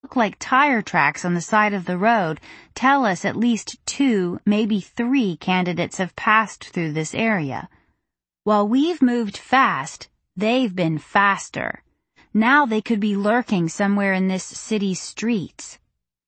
look like tire tracks on the side of the road tell us at least 2, maybe 3 candidates have passed through this area. While we've moved fast, they've been faster. Now they could be lurking somewhere in this city's streets.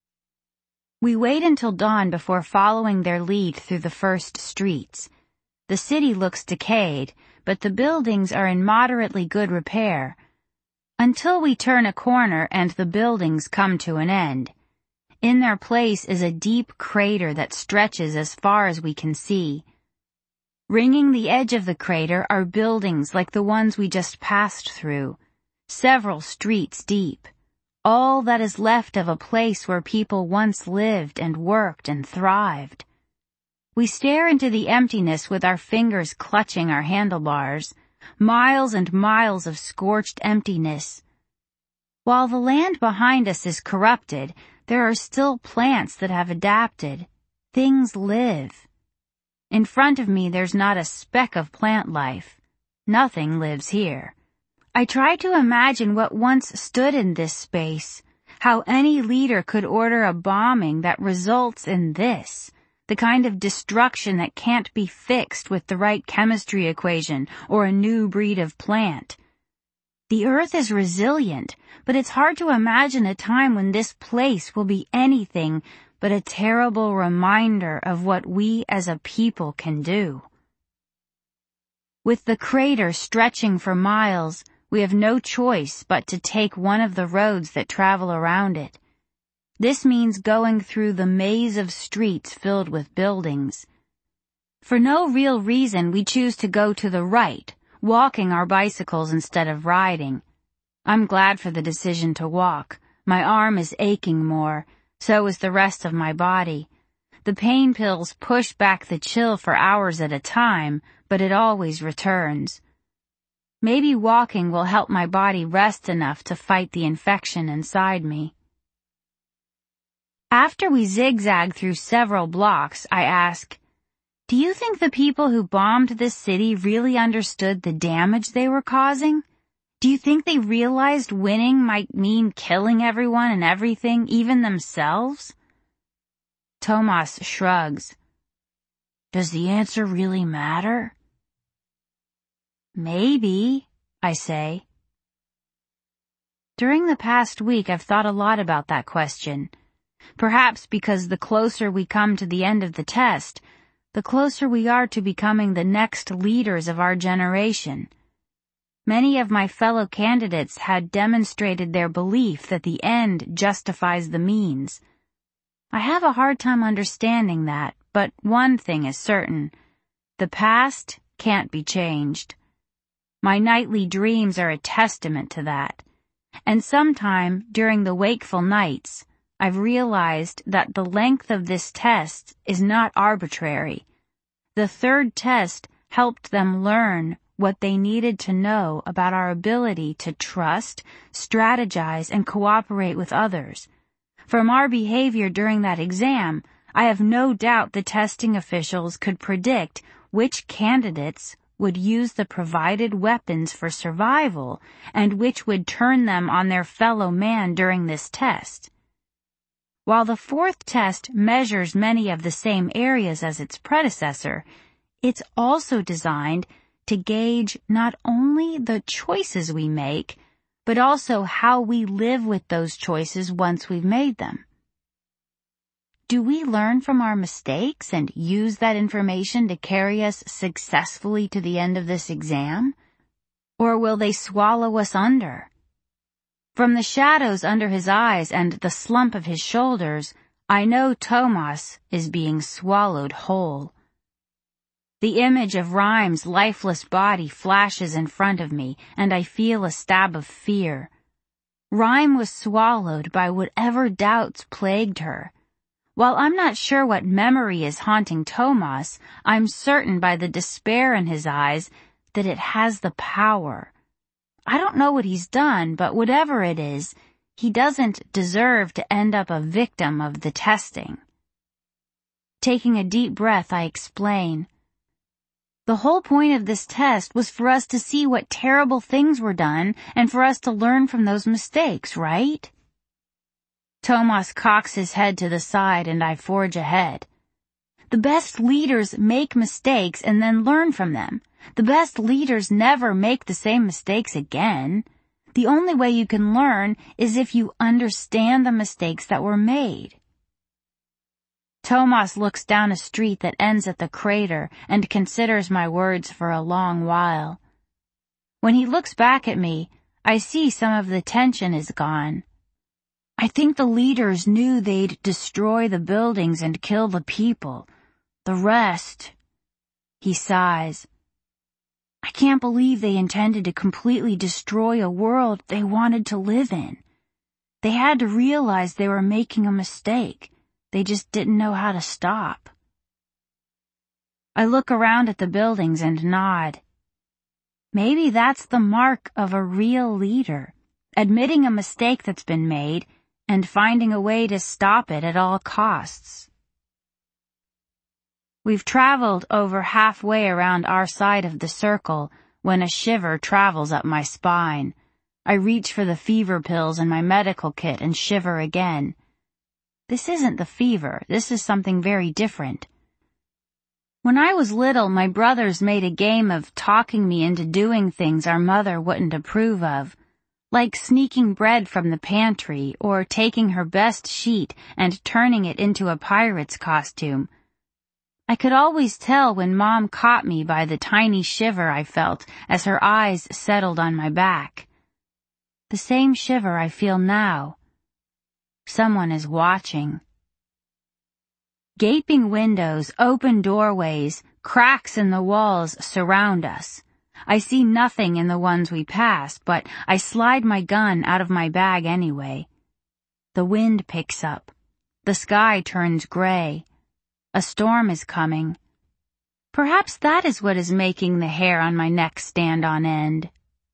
We wait until dawn before following their lead through the first streets. The city looks decayed, but the buildings are in moderately good repair. Until we turn a corner and the buildings come to an end. In their place is a deep crater that stretches as far as we can see. Ringing the edge of the crater are buildings like the ones we just passed through, several streets deep, all that is left of a place where people once lived and worked and thrived. We stare into the emptiness with our fingers clutching our handlebars, miles and miles of scorched emptiness. While the land behind us is corrupted, there are still plants that have adapted. Things live. In front of me there's not a speck of plant life. Nothing lives here. I try to imagine what once stood in this space, how any leader could order a bombing that results in this, the kind of destruction that can't be fixed with the right chemistry equation or a new breed of plant. The earth is resilient, but it's hard to imagine a time when this place will be anything but a terrible reminder of what we as a people can do. With the crater stretching for miles, we have no choice but to take one of the roads that travel around it. This means going through the maze of streets filled with buildings. For no real reason, we choose to go to the right, walking our bicycles instead of riding. I'm glad for the decision to walk. My arm is aching more, so is the rest of my body. The pain pills push back the chill for hours at a time, but it always returns. Maybe walking will help my body rest enough to fight the infection inside me. After we zigzag through several blocks, I ask, do you think the people who bombed this city really understood the damage they were causing? Do you think they realized winning might mean killing everyone and everything, even themselves? Tomas shrugs. Does the answer really matter? Maybe, I say. During the past week, I've thought a lot about that question. Perhaps because the closer we come to the end of the test, the closer we are to becoming the next leaders of our generation. Many of my fellow candidates had demonstrated their belief that the end justifies the means. I have a hard time understanding that, but one thing is certain. The past can't be changed. My nightly dreams are a testament to that. And sometime during the wakeful nights, I've realized that the length of this test is not arbitrary. The third test helped them learn what they needed to know about our ability to trust, strategize, and cooperate with others. From our behavior during that exam, I have no doubt the testing officials could predict which candidates would use the provided weapons for survival and which would turn them on their fellow man during this test. While the fourth test measures many of the same areas as its predecessor, it's also designed to gauge not only the choices we make, but also how we live with those choices once we've made them. Do we learn from our mistakes and use that information to carry us successfully to the end of this exam? Or will they swallow us under? From the shadows under his eyes and the slump of his shoulders, I know Tomas is being swallowed whole. The image of Rhyme's lifeless body flashes in front of me, and I feel a stab of fear. Rhyme was swallowed by whatever doubts plagued her. While I'm not sure what memory is haunting Tomas, I'm certain by the despair in his eyes that it has the power. I don't know what he's done, but whatever it is, he doesn't deserve to end up a victim of the testing. Taking a deep breath, I explain. The whole point of this test was for us to see what terrible things were done and for us to learn from those mistakes, right? Tomas cocks his head to the side and I forge ahead. The best leaders make mistakes and then learn from them. The best leaders never make the same mistakes again. The only way you can learn is if you understand the mistakes that were made. Tomas looks down a street that ends at the crater and considers my words for a long while. When he looks back at me, I see some of the tension is gone. I think the leaders knew they'd destroy the buildings and kill the people. The rest... He sighs. I can't believe they intended to completely destroy a world they wanted to live in. They had to realize they were making a mistake. They just didn't know how to stop. I look around at the buildings and nod. Maybe that's the mark of a real leader, admitting a mistake that's been made and finding a way to stop it at all costs. We've traveled over halfway around our side of the circle when a shiver travels up my spine. I reach for the fever pills in my medical kit and shiver again. This isn't the fever. This is something very different. When I was little, my brothers made a game of talking me into doing things our mother wouldn't approve of, like sneaking bread from the pantry or taking her best sheet and turning it into a pirate's costume. I could always tell when Mom caught me by the tiny shiver I felt as her eyes settled on my back. The same shiver I feel now. Someone is watching. Gaping windows, open doorways, cracks in the walls surround us. I see nothing in the ones we pass, but I slide my gun out of my bag anyway. The wind picks up. The sky turns gray. A storm is coming. Perhaps that is what is making the hair on my neck stand on end.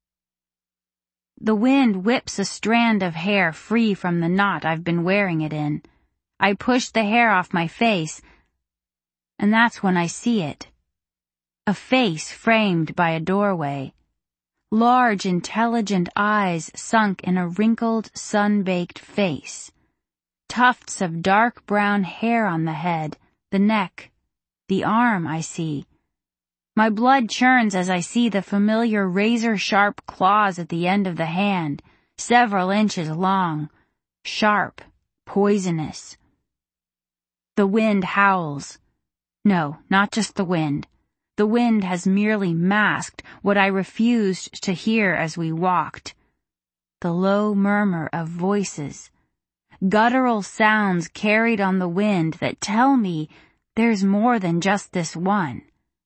The wind whips a strand of hair free from the knot I've been wearing it in. I push the hair off my face, and that's when I see it. A face framed by a doorway. Large, intelligent eyes sunk in a wrinkled, sun-baked face. Tufts of dark brown hair on the head, the neck, the arm I see. My blood churns as I see the familiar razor-sharp claws at the end of the hand, several inches long, sharp, poisonous. The wind howls. No, not just the wind. The wind has merely masked what I refused to hear as we walked. The low murmur of voices. Guttural sounds carried on the wind that tell me there's more than just this one.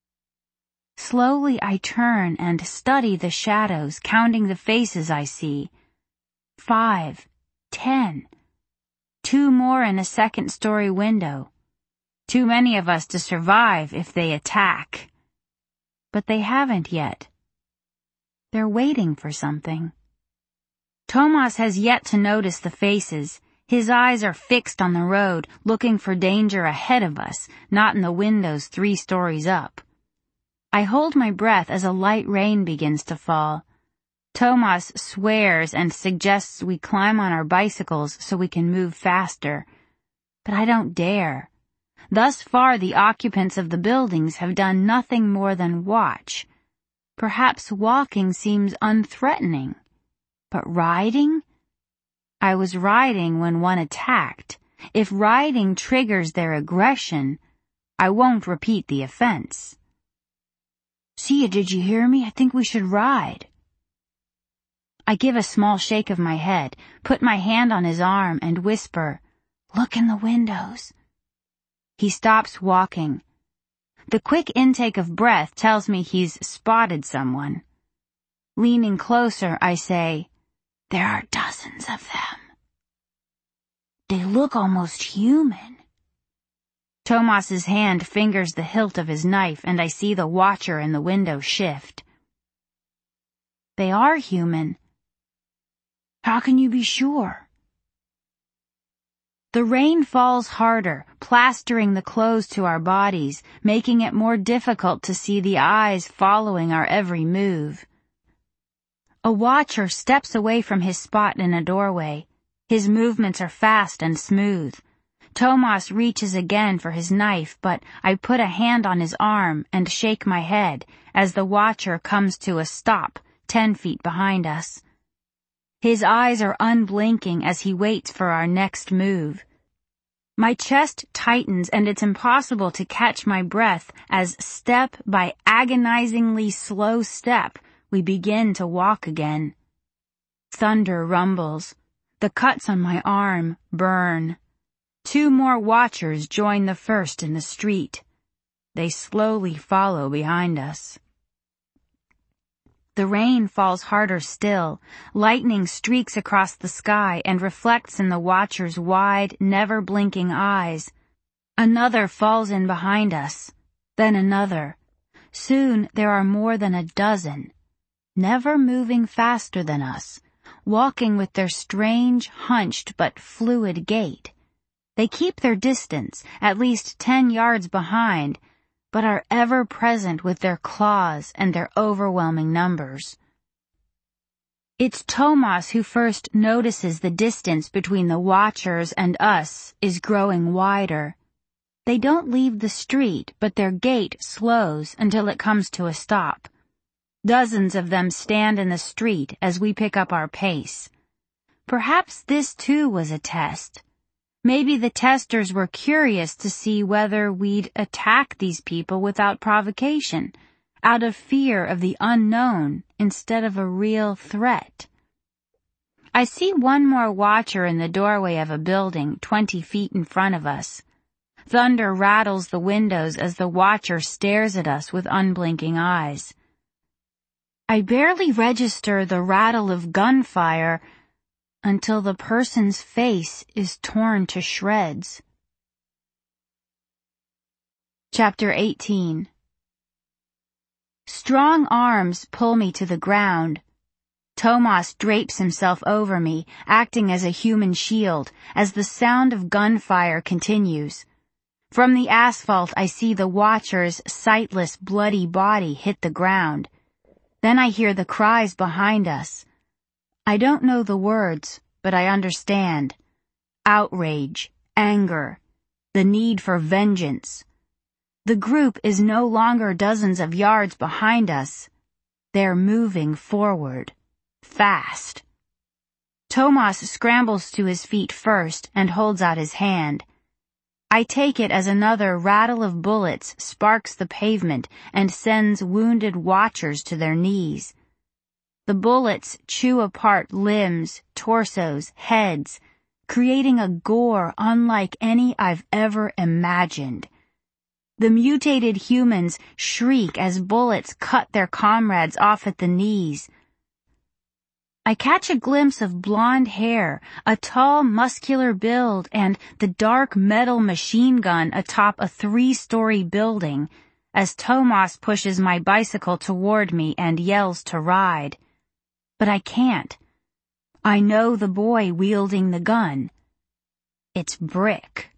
Slowly I turn and study the shadows, counting the faces I see. 5, 10. 2 more in a second-story window. Too many of us to survive if they attack. But they haven't yet. They're waiting for something. Tomas has yet to notice the faces. His eyes are fixed on the road, looking for danger ahead of us, not in the windows 3 stories up. I hold my breath as a light rain begins to fall. Tomas swears and suggests we climb on our bicycles so we can move faster. But I don't dare. Thus far, the occupants of the buildings have done nothing more than watch. Perhaps walking seems unthreatening. But riding? I was riding when one attacked. If riding triggers their aggression, I won't repeat the offense. Sia, did you hear me? I think we should ride. I give a small shake of my head, put my hand on his arm, and whisper, "Look in the windows." He stops walking. The quick intake of breath tells me he's spotted someone. Leaning closer, I say, "There are dozens of them. They look almost human." Tomas's hand fingers the hilt of his knife, and I see the watcher in the window shift. They are human. How can you be sure? The rain falls harder, plastering the clothes to our bodies, making it more difficult to see the eyes following our every move. A watcher steps away from his spot in a doorway. His movements are fast and smooth. Tomas reaches again for his knife, but I put a hand on his arm and shake my head as the watcher comes to a stop 10 feet behind us. His eyes are unblinking as he waits for our next move. My chest tightens and it's impossible to catch my breath as step by agonizingly slow step we begin to walk again. Thunder rumbles. The cuts on my arm burn. 2 more watchers join the first in the street. They slowly follow behind us. The rain falls harder still. Lightning streaks across the sky and reflects in the watcher's wide, never-blinking eyes. Another falls in behind us, then another. Soon there are more than a dozen, never moving faster than us, walking with their strange, hunched but fluid gait. They keep their distance, at least 10 yards behind, but are ever present with their claws and their overwhelming numbers. It's Tomas who first notices the distance between the watchers and us is growing wider. They don't leave the street, but their gait slows until it comes to a stop. Dozens of them stand in the street as we pick up our pace. Perhaps this too was a test. Maybe the testers were curious to see whether we'd attack these people without provocation, out of fear of the unknown instead of a real threat. I see one more watcher in the doorway of a building 20 feet in front of us. Thunder rattles the windows as the watcher stares at us with unblinking eyes. I barely register the rattle of gunfire until the person's face is torn to shreds. Chapter 18. Strong arms pull me to the ground. Tomas drapes himself over me, acting as a human shield, as the sound of gunfire continues. From the asphalt I see the watcher's sightless, bloody body hit the ground. Then I hear the cries behind us. I don't know the words, but I understand. Outrage, anger, the need for vengeance. The group is no longer dozens of yards behind us. They're moving forward, fast. Tomas scrambles to his feet first and holds out his hand. I take it as another rattle of bullets sparks the pavement and sends wounded watchers to their knees. The bullets chew apart limbs, torsos, heads, creating a gore unlike any I've ever imagined. The mutated humans shriek as bullets cut their comrades off at the knees. I catch a glimpse of blonde hair, a tall, muscular build, and the dark metal machine gun atop a 3-story building as Tomas pushes my bicycle toward me and yells to ride. But I can't. I know the boy wielding the gun. It's Brick.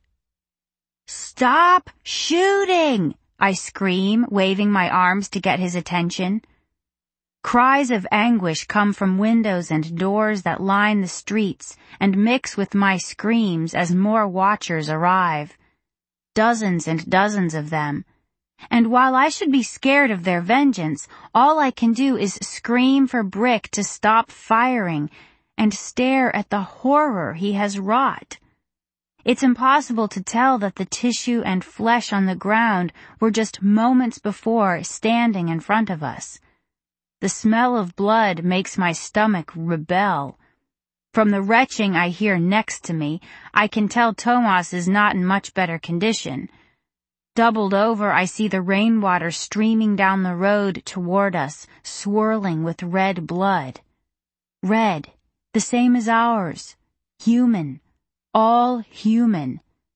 "Stop shooting!" I scream, waving my arms to get his attention. Cries of anguish come from windows and doors that line the streets and mix with my screams as more watchers arrive. Dozens and dozens of them. And while I should be scared of their vengeance, all I can do is scream for Brick to stop firing and stare at the horror he has wrought. It's impossible to tell that the tissue and flesh on the ground were just moments before standing in front of us. The smell of blood makes my stomach rebel. From the retching I hear next to me, I can tell Tomas is not in much better condition. Doubled over, I see the rainwater streaming down the road toward us, swirling with red blood. Red, the same as ours. Human. All human.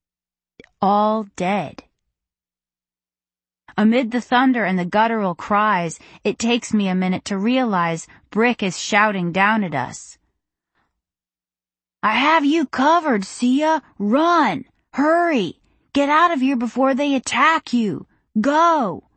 All dead. Amid the thunder and the guttural cries, it takes me a minute to realize Brick is shouting down at us. "I have you covered, Sia! Run! Hurry! Get out of here before they attack you! Go!"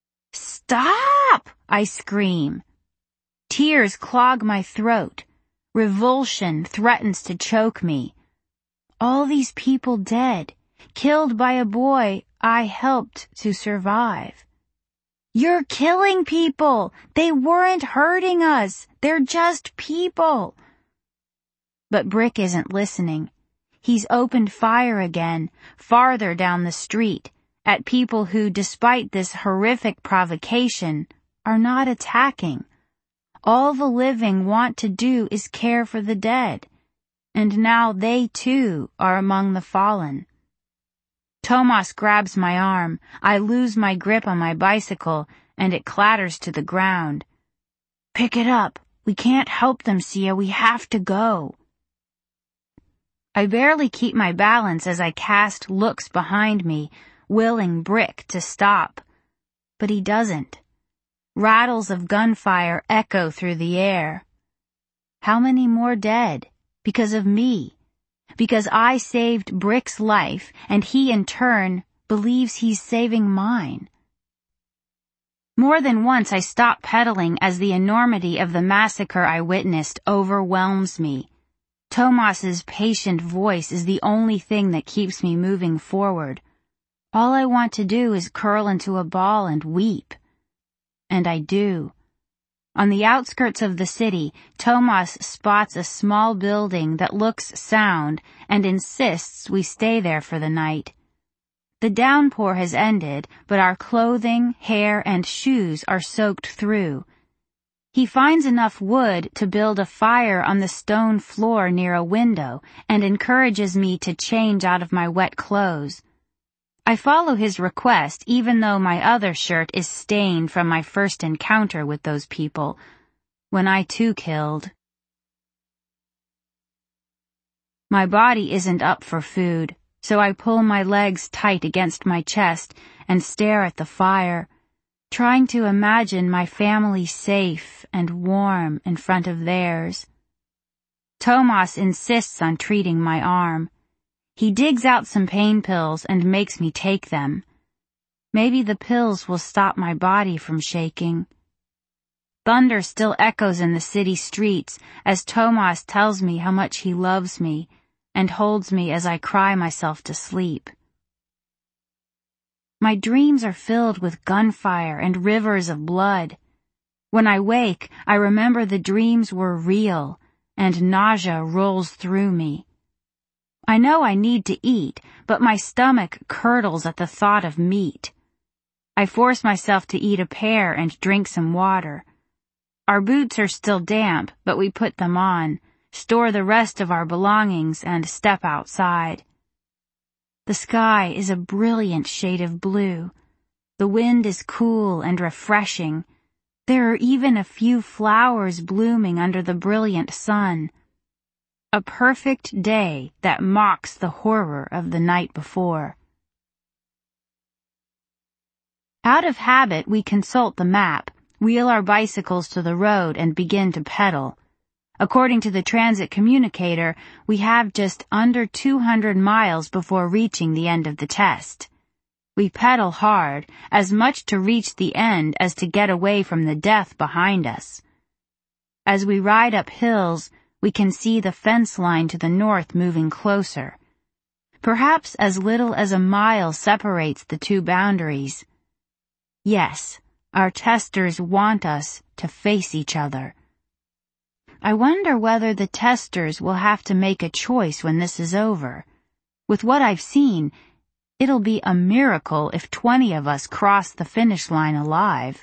"Stop!" I scream. Tears clog my throat. Revulsion threatens to choke me. All these people dead, killed by a boy I helped to survive. You're killing people! They weren't hurting us! They're just people! But Brick isn't listening. He's opened fire again, farther down the street, at people who, despite this horrific provocation, are not attacking. All the living want to do is care for the dead, and now they too are among the fallen. Tomas grabs my arm. I lose my grip on my bicycle, and it clatters to the ground. Pick it up. We can't help them, Sia. We have to go. I barely keep my balance as I cast looks behind me, willing Brick to stop. But he doesn't. Rattles of gunfire echo through the air. How many more dead? Because of me. Because I saved Brick's life, and he in turn believes he's saving mine. More than once I stop pedaling as the enormity of the massacre I witnessed overwhelms me. Tomas's patient voice is the only thing that keeps me moving forward. All I want to do is curl into a ball and weep. And I do. On the outskirts of the city, Tomas spots a small building that looks sound and insists we stay there for the night. The downpour has ended, but our clothing, hair, and shoes are soaked through. He finds enough wood to build a fire on the stone floor near a window and encourages me to change out of my wet clothes. I follow his request even though my other shirt is stained from my first encounter with those people, when I too killed. My body isn't up for food, so I pull my legs tight against my chest and stare at the fire, trying to imagine my family safe and warm in front of theirs. Tomas insists on treating my arm. He digs out some pain pills and makes me take them. Maybe the pills will stop my body from shaking. Thunder still echoes in the city streets as Tomas tells me how much he loves me and holds me as I cry myself to sleep. My dreams are filled with gunfire and rivers of blood. When I wake, I remember the dreams were real, and nausea rolls through me. I know I need to eat, but my stomach curdles at the thought of meat. I force myself to eat a pear and drink some water. Our boots are still damp, but we put them on, store the rest of our belongings, and step outside. The sky is a brilliant shade of blue. The wind is cool and refreshing. There are even a few flowers blooming under the brilliant sun. A perfect day that mocks the horror of the night before. Out of habit, we consult the map, wheel our bicycles to the road, and begin to pedal. According to the transit communicator, we have just under 200 miles before reaching the end of the test. We pedal hard, as much to reach the end as to get away from the death behind us. As we ride up hills, we can see the fence line to the north moving closer. Perhaps as little as a mile separates the two boundaries. Yes, our testers want us to face each other. I wonder whether the testers will have to make a choice when this is over. With what I've seen, it'll be a miracle if 20 of us cross the finish line alive.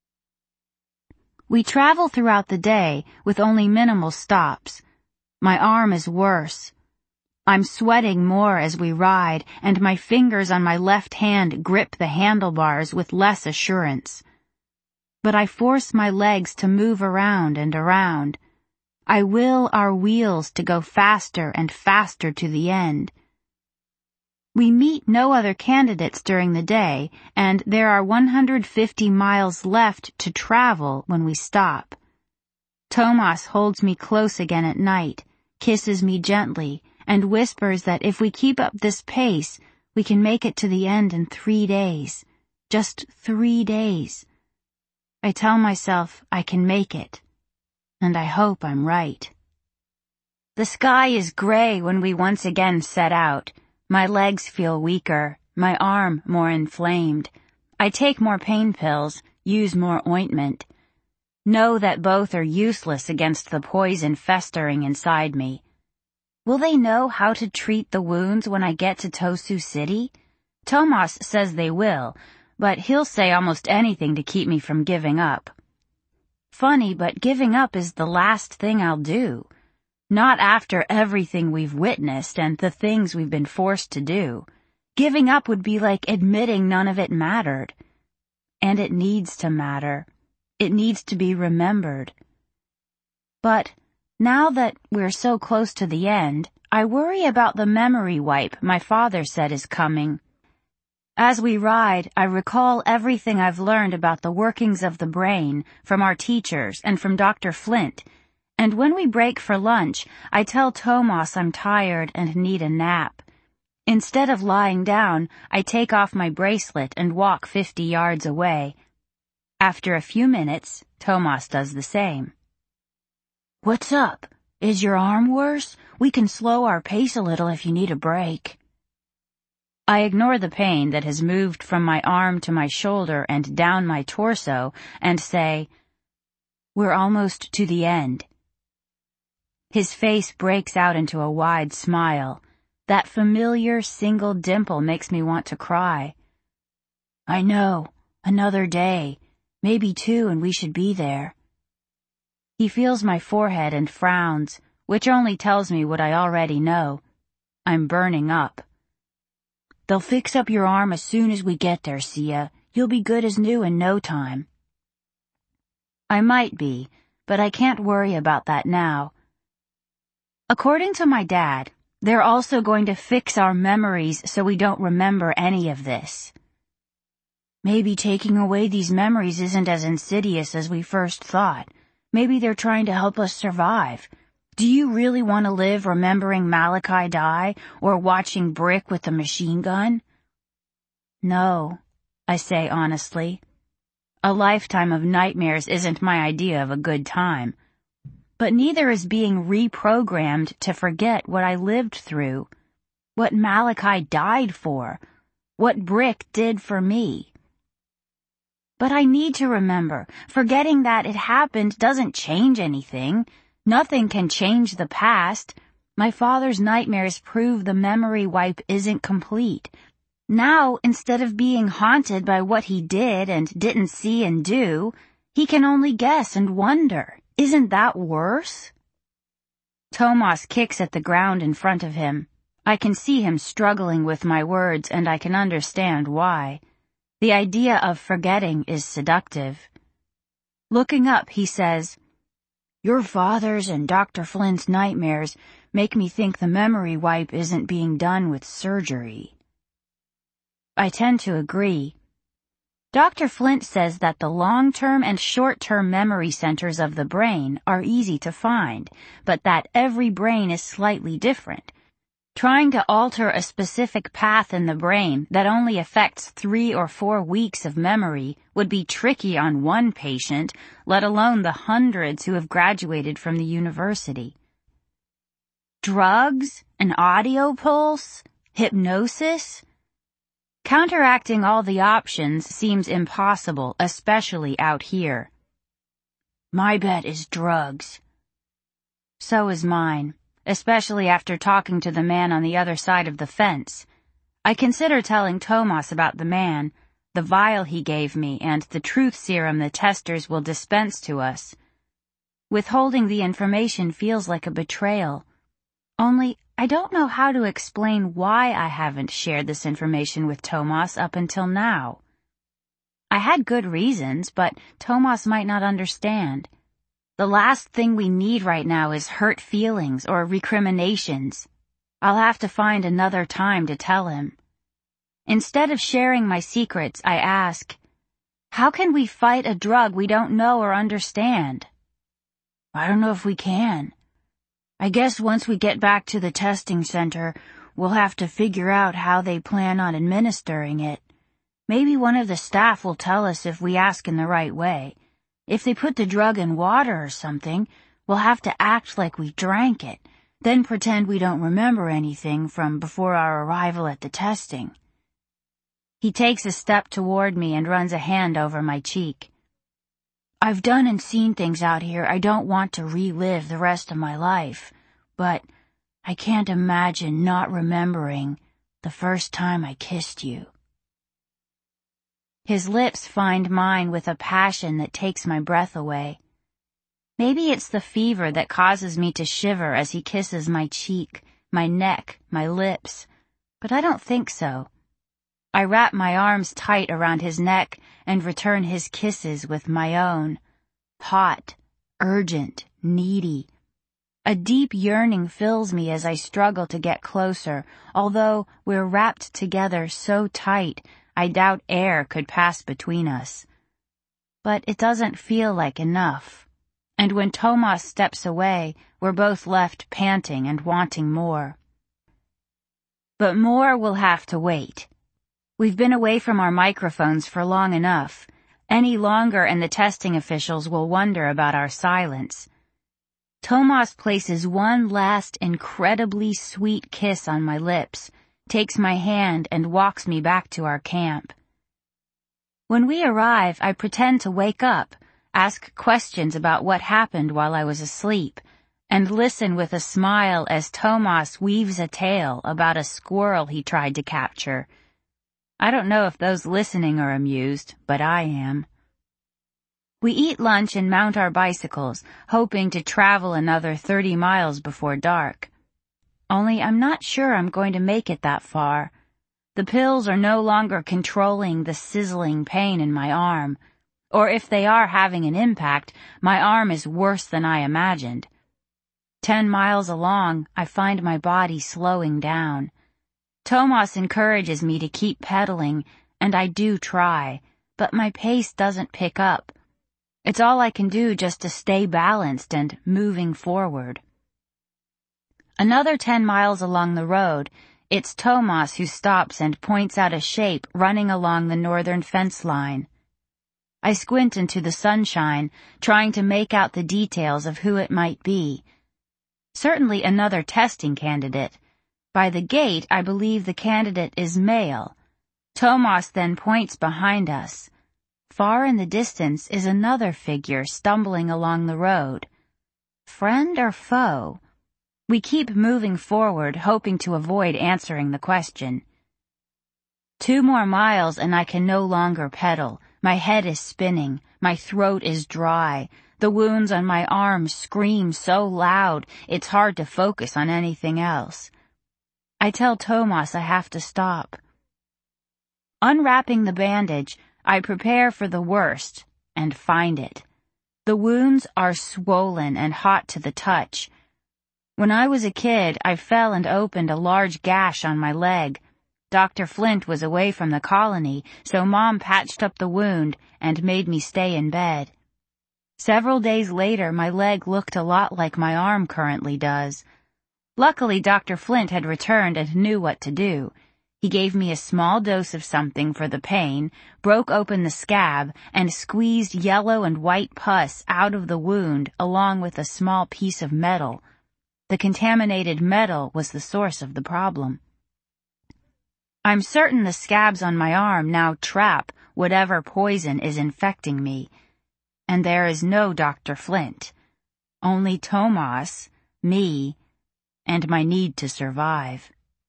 We travel throughout the day with only minimal stops. My arm is worse. I'm sweating more as we ride, and my fingers on my left hand grip the handlebars with less assurance. But I force my legs to move around and around. I will our wheels to go faster and faster to the end. We meet no other candidates during the day, and there are 150 miles left to travel when we stop. Tomas holds me close again at night, kisses me gently, and whispers that if we keep up this pace, we can make it to the end in 3 days. Just 3 days. I tell myself I can make it, and I hope I'm right. The sky is gray when we once again set out. My legs feel weaker, my arm more inflamed. I take more pain pills, use more ointment. Know that both are useless against the poison festering inside me. Will they know how to treat the wounds when I get to Tosu City? Tomas says they will, but he'll say almost anything to keep me from giving up. Funny, but giving up is the last thing I'll do. Not after everything we've witnessed and the things we've been forced to do. Giving up would be like admitting none of it mattered. And it needs to matter. It needs to be remembered. But now that we're so close to the end, I worry about the memory wipe my father said is coming. As we ride, I recall everything I've learned about the workings of the brain from our teachers and from Dr. Flint, and when we break for lunch, I tell Tomas I'm tired and need a nap. Instead of lying down, I take off my bracelet and walk 50 yards away. After a few minutes, Tomas does the same. "What's up? Is your arm worse? We can slow our pace a little if you need a break." I ignore the pain that has moved from my arm to my shoulder and down my torso and say, "We're almost to the end." His face breaks out into a wide smile. That familiar single dimple makes me want to cry. "I know. Another day. Maybe 2 and we should be there." He feels my forehead and frowns, which only tells me what I already know. I'm burning up. "They'll fix up your arm as soon as we get there, Sia. You'll be good as new in no time." I might be, but I can't worry about that now. According to my dad, they're also going to fix our memories so we don't remember any of this. Maybe taking away these memories isn't as insidious as we first thought. Maybe they're trying to help us survive. Do you really want to live remembering Malachi die or watching Brick with the machine gun? No, I say honestly. A lifetime of nightmares isn't my idea of a good time. But neither is being reprogrammed to forget what I lived through, what Malachi died for, what Brick did for me. But I need to remember. Forgetting that it happened doesn't change anything. Nothing can change the past. My father's nightmares prove the memory wipe isn't complete. Now, instead of being haunted by what he did and didn't see and do, he can only guess and wonder. Isn't that worse? Tomas kicks at the ground in front of him. I can see him struggling with my words, and I can understand why. The idea of forgetting is seductive. Looking up, he says, "Your father's and Dr. Flint's nightmares make me think the memory wipe isn't being done with surgery." I tend to agree. Dr. Flint says that the long-term and short-term memory centers of the brain are easy to find, but that every brain is slightly different. Trying to alter a specific path in the brain that only affects 3 or 4 weeks of memory would be tricky on one patient, let alone the hundreds who have graduated from the university. Drugs? An audio pulse? Hypnosis? Counteracting all the options seems impossible, especially out here. My bet is drugs. So is mine. Especially after talking to the man on the other side of the fence. I consider telling Tomas about the man, the vial he gave me, and the truth serum the testers will dispense to us. Withholding the information feels like a betrayal. Only, I don't know how to explain why I haven't shared this information with Tomas up until now. I had good reasons, but Tomas might not understand. The last thing we need right now is hurt feelings or recriminations. I'll have to find another time to tell him. Instead of sharing my secrets, I ask, how can we fight a drug we don't know or understand? I don't know if we can. I guess once we get back to the testing center, we'll have to figure out how they plan on administering it. Maybe one of the staff will tell us if we ask in the right way. If they put the drug in water or something, we'll have to act like we drank it. then pretend we don't remember anything from before our arrival at the testing. He takes a step toward me and runs a hand over my cheek. I've done and seen things out here I don't want to relive the rest of my life, but I can't imagine not remembering the first time I kissed you. His lips find mine with a passion that takes my breath away. Maybe it's the fever that causes me to shiver as he kisses my cheek, my neck, my lips, but I don't think so. I wrap my arms tight around his neck and return his kisses with my own. Hot, urgent, needy. A deep yearning fills me as I struggle to get closer, although we're wrapped together so tight I doubt air could pass between us. But it doesn't feel like enough. And when Tomas steps away, we're both left panting and wanting more. But more will have to wait. We've been away from our microphones for long enough. Any longer and the testing officials will wonder about our silence. Tomas places one last incredibly sweet kiss on my lips, takes my hand and walks me back to our camp. When we arrive, I pretend to wake up, ask questions about what happened while I was asleep, and listen with a smile as Tomas weaves a tale about a squirrel he tried to capture. I don't know if those listening are amused, but I am. We eat lunch and mount our bicycles, hoping to travel another 30 miles before dark. Only I'm not sure I'm going to make it that far. The pills are no longer controlling the sizzling pain in my arm, or if they are having an impact, my arm is worse than I imagined. 10 miles along, I find my body slowing down. Tomas encourages me to keep pedaling, and I do try, but my pace doesn't pick up. It's all I can do just to stay balanced and moving forward. Another 10 miles along the road, it's Tomas who stops and points out a shape running along the northern fence line. I squint into the sunshine, trying to make out the details of who it might be. Certainly another testing candidate. By the gait, I believe the candidate is male. Tomas then points behind us. Far in the distance is another figure stumbling along the road. Friend or foe? We keep moving forward, hoping to avoid answering the question. 2 more miles and I can no longer pedal. My head is spinning. My throat is dry. The wounds on my arms scream so loud it's hard to focus on anything else. I tell Tomas I have to stop. Unwrapping the bandage, I prepare for the worst and find it. The wounds are swollen and hot to the touch. When I was a kid, I fell and opened a large gash on my leg. Dr. Flint was away from the colony, so Mom patched up the wound and made me stay in bed. Several days later, my leg looked a lot like my arm currently does. Luckily, Dr. Flint had returned and knew what to do. He gave me a small dose of something for the pain, broke open the scab, and squeezed yellow and white pus out of the wound along with a small piece of metal. The contaminated metal was the source of the problem. I'm certain the scabs on my arm now trap whatever poison is infecting me. And there is no Dr. Flint. Only Tomas, me, and my need to survive.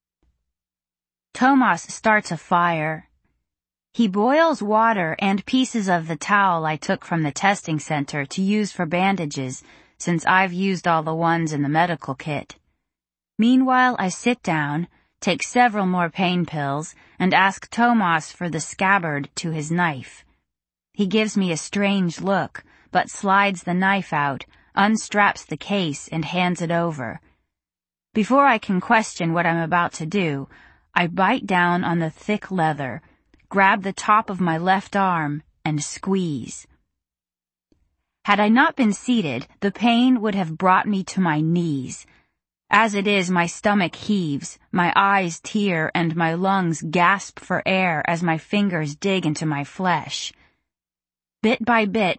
Tomas starts a fire. He boils water and pieces of the towel I took from the testing center to use for bandages, since I've used all the ones in the medical kit. Meanwhile, I sit down, take several more pain pills, and ask Tomas for the scabbard to his knife. He gives me a strange look, but slides the knife out, unstraps the case, and hands it over. Before I can question what I'm about to do, I bite down on the thick leather, grab the top of my left arm, and squeeze. Had I not been seated, the pain would have brought me to my knees. As it is, my stomach heaves, my eyes tear, and my lungs gasp for air as my fingers dig into my flesh. Bit by bit,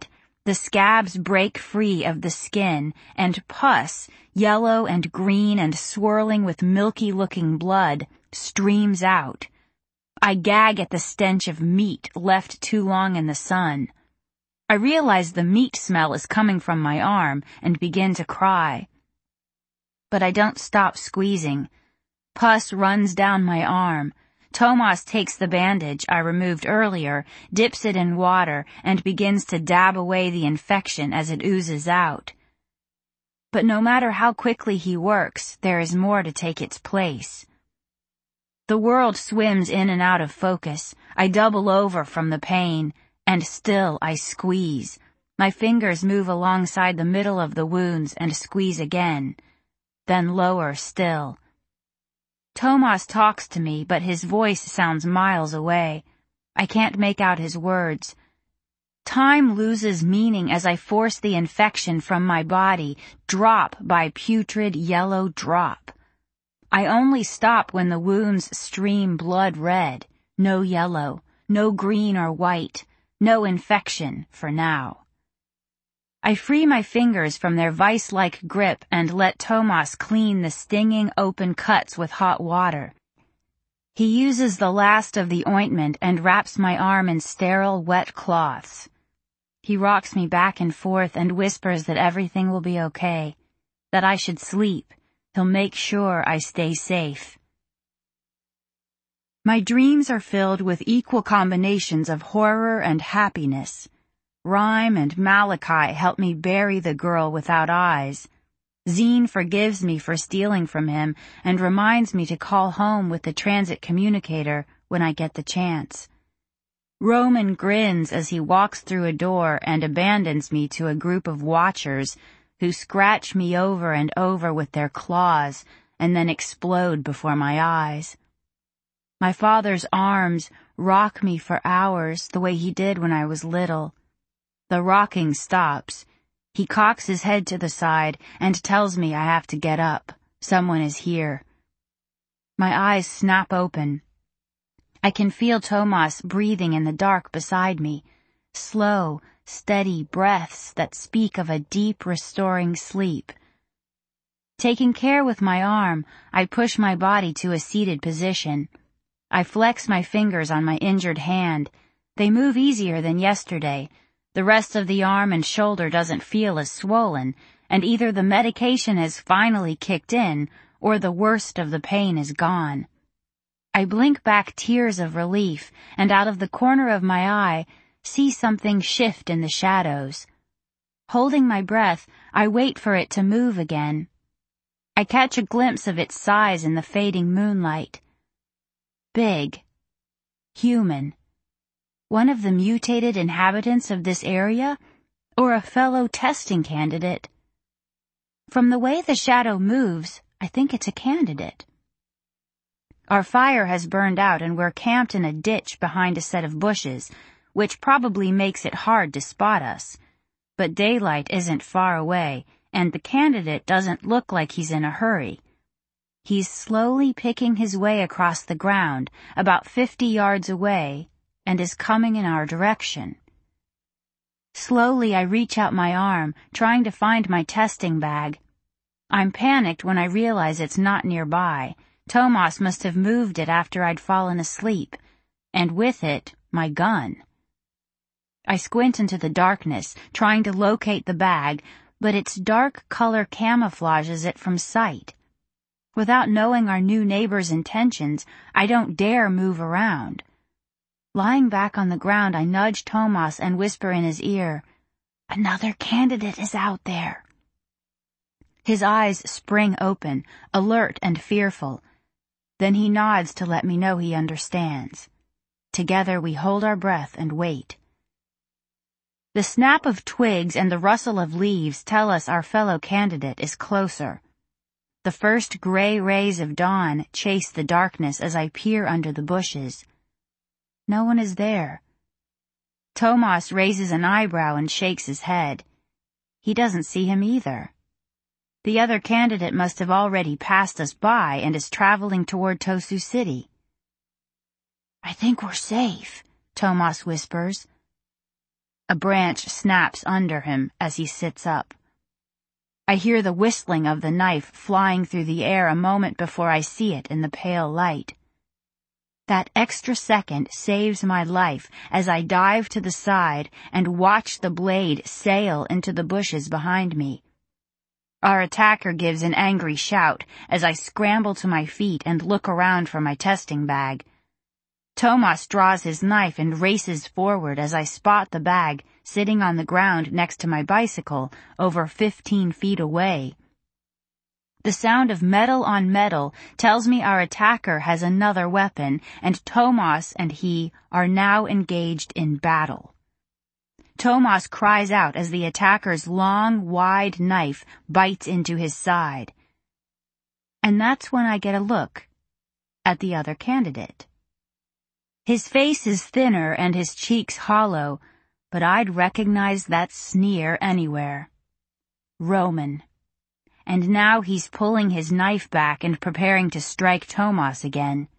The scabs break free of the skin, and pus, yellow and green and swirling with milky-looking blood, streams out. I gag at the stench of meat left too long in the sun. I realize the meat smell is coming from my arm and begin to cry. But I don't stop squeezing. Pus runs down my arm. Tomas takes the bandage I removed earlier, dips it in water, and begins to dab away the infection as it oozes out. But no matter how quickly he works, there is more to take its place. The world swims in and out of focus. I double over from the pain, and still I squeeze. My fingers move alongside the middle of the wounds and squeeze again, then lower still. Tomas talks to me, but his voice sounds miles away. I can't make out his words. Time loses meaning as I force the infection from my body, drop by putrid yellow drop. I only stop when the wounds stream blood red, no yellow, no green or white, no infection for now. I free my fingers from their vice-like grip and let Tomas clean the stinging open cuts with hot water. He uses the last of the ointment and wraps my arm in sterile, wet cloths. He rocks me back and forth and whispers that everything will be okay, that I should sleep. He'll make sure I stay safe. My dreams are filled with equal combinations of horror and happiness. Rhyme and Malachi help me bury the girl without eyes. Zine forgives me for stealing from him and reminds me to call home with the transit communicator when I get the chance. Roman grins as he walks through a door and abandons me to a group of watchers who scratch me over and over with their claws and then explode before my eyes. My father's arms rock me for hours the way he did when I was little. The rocking stops. He cocks his head to the side and tells me I have to get up. Someone is here. My eyes snap open. I can feel Tomas breathing in the dark beside me. Slow, steady breaths that speak of a deep, restoring sleep. Taking care with my arm, I push my body to a seated position. I flex my fingers on my injured hand. They move easier than yesterday. The rest of the arm and shoulder doesn't feel as swollen, and either the medication has finally kicked in or the worst of the pain is gone. I blink back tears of relief, and out of the corner of my eye, see something shift in the shadows. Holding my breath, I wait for it to move again. I catch a glimpse of its size in the fading moonlight. Big. Human. One of the mutated inhabitants of this area, or a fellow testing candidate? From the way the shadow moves, I think it's a candidate. Our fire has burned out and we're camped in a ditch behind a set of bushes, which probably makes it hard to spot us. But daylight isn't far away, and the candidate doesn't look like he's in a hurry. He's slowly picking his way across the ground, about 50 yards away, and is coming in our direction. Slowly I reach out my arm, trying to find my testing bag. I'm panicked when I realize it's not nearby. Tomas must have moved it after I'd fallen asleep, and with it, my gun. I squint into the darkness, trying to locate the bag, but its dark color camouflages it from sight. Without knowing our new neighbor's intentions, I don't dare move around. Lying back on the ground, I nudge Tomas and whisper in his ear, "Another candidate is out there." His eyes spring open, alert and fearful. Then he nods to let me know he understands. Together we hold our breath and wait. The snap of twigs and the rustle of leaves tell us our fellow candidate is closer. The first gray rays of dawn chase the darkness as I peer under the bushes. No one is there. Tomas raises an eyebrow and shakes his head. He doesn't see him either. The other candidate must have already passed us by and is traveling toward Tosu City. "I think we're safe," Tomas whispers. A branch snaps under him as he sits up. I hear the whistling of the knife flying through the air a moment before I see it in the pale light. That extra second saves my life as I dive to the side and watch the blade sail into the bushes behind me. Our attacker gives an angry shout as I scramble to my feet and look around for my testing bag. Tomas draws his knife and races forward as I spot the bag sitting on the ground next to my bicycle over 15 feet away. The sound of metal on metal tells me our attacker has another weapon, and Tomas and he are now engaged in battle. Tomas cries out as the attacker's long, wide knife bites into his side. And that's when I get a look at the other candidate. His face is thinner and his cheeks hollow, but I'd recognize that sneer anywhere. Roman. And now he's pulling his knife back and preparing to strike Tomas again.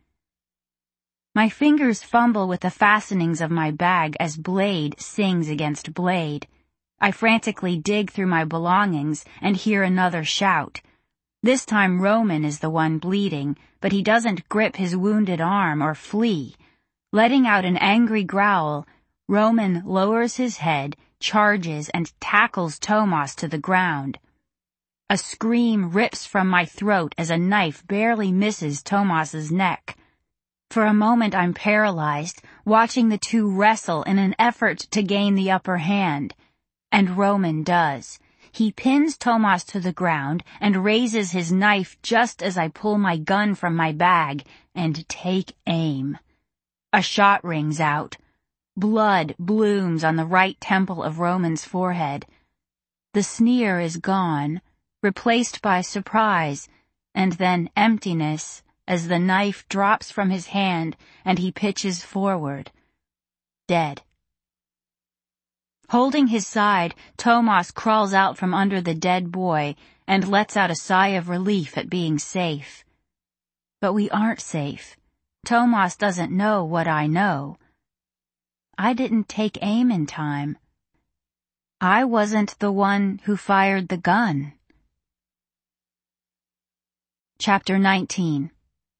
My fingers fumble with the fastenings of my bag as blade sings against blade. I frantically dig through my belongings and hear another shout. This time Roman is the one bleeding, but he doesn't grip his wounded arm or flee. Letting out an angry growl, Roman lowers his head, charges, and tackles Tomas to the ground. A scream rips from my throat as a knife barely misses Tomas's neck. For a moment I'm paralyzed, watching the two wrestle in an effort to gain the upper hand. And Roman does. He pins Tomas to the ground and raises his knife just as I pull my gun from my bag and take aim. A shot rings out. Blood blooms on the right temple of Roman's forehead. The sneer is gone, replaced by surprise, and then emptiness as the knife drops from his hand and he pitches forward. Dead. Holding his side, Tomas crawls out from under the dead boy and lets out a sigh of relief at being safe. But we aren't safe. Tomas doesn't know what I know. I didn't take aim in time. I wasn't the one who fired the gun. Chapter 19.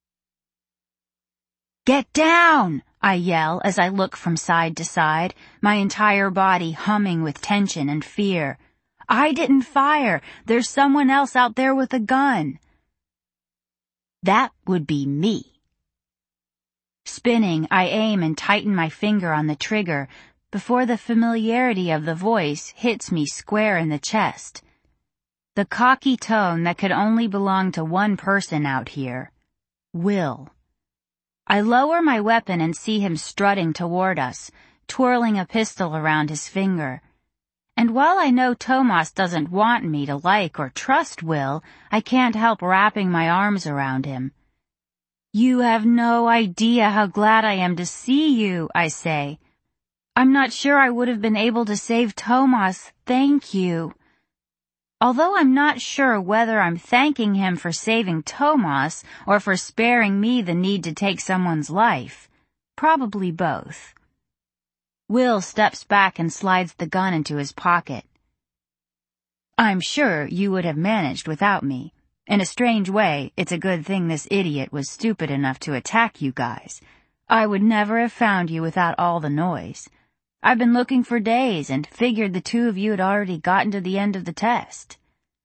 Get down! I yell as I look from side to side, my entire body humming with tension and fear. I didn't fire. There's someone else out there with a gun. That would be me. Spinning, I aim and tighten my finger on the trigger before the familiarity of the voice hits me square in the chest. The cocky tone that could only belong to one person out here. Will. I lower my weapon and see him strutting toward us, twirling a pistol around his finger. And while I know Tomas doesn't want me to like or trust Will, I can't help wrapping my arms around him. You have no idea how glad I am to see you, I say. I'm not sure I would have been able to save Tomas, thank you. Although I'm not sure whether I'm thanking him for saving Tomas or for sparing me the need to take someone's life. Probably both. Will steps back and slides the gun into his pocket. I'm sure you would have managed without me. In a strange way, it's a good thing this idiot was stupid enough to attack you guys. I would never have found you without all the noise. I've been looking for days and figured the two of you had already gotten to the end of the test.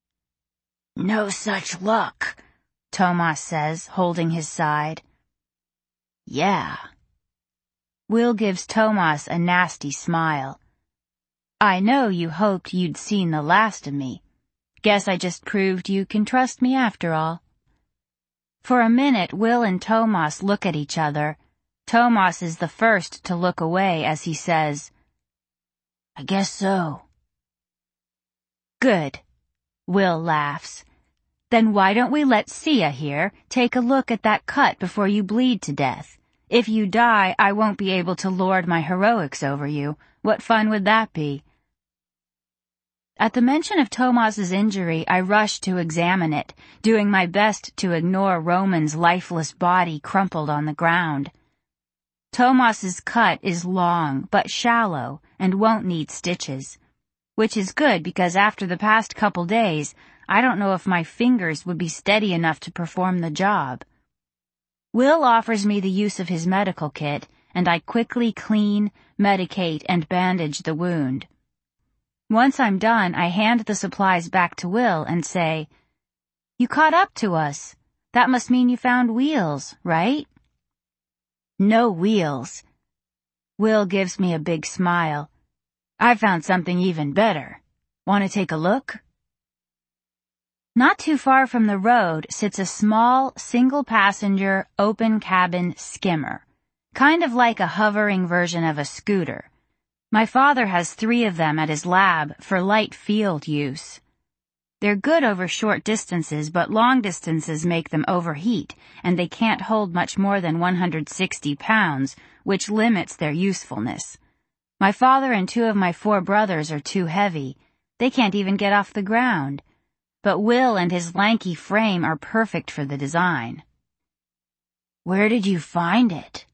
No such luck, Tomas says, holding his side. Yeah. Will gives Tomas a nasty smile. I know you hoped you'd seen the last of me. Guess I just proved you can trust me after all. For a minute, Will and Tomas look at each other. Tomas is the first to look away as he says, I guess so. Good. Will laughs. Then why don't we let Sia here take a look at that cut before you bleed to death? If you die, I won't be able to lord my heroics over you. What fun would that be? At the mention of Tomas's injury, I rush to examine it, doing my best to ignore Roman's lifeless body crumpled on the ground. Tomas's cut is long but shallow, and won't need stitches. Which is good because after the past couple days, I don't know if my fingers would be steady enough to perform the job. Will offers me the use of his medical kit, and I quickly clean, medicate, and bandage the wound. Once I'm done, I hand the supplies back to Will and say, "You caught up to us. That must mean you found wheels, right?" "No wheels." Will gives me a big smile. "I found something even better. Want to take a look?" Not too far from the road sits a small, single-passenger, open-cabin skimmer, kind of like a hovering version of a scooter. My father has 3 of them at his lab for light field use. They're good over short distances, but long distances make them overheat, and they can't hold much more than 160 pounds, which limits their usefulness. My father and 2 of my 4 brothers are too heavy. They can't even get off the ground. But Will and his lanky frame are perfect for the design. "Where did you find it?"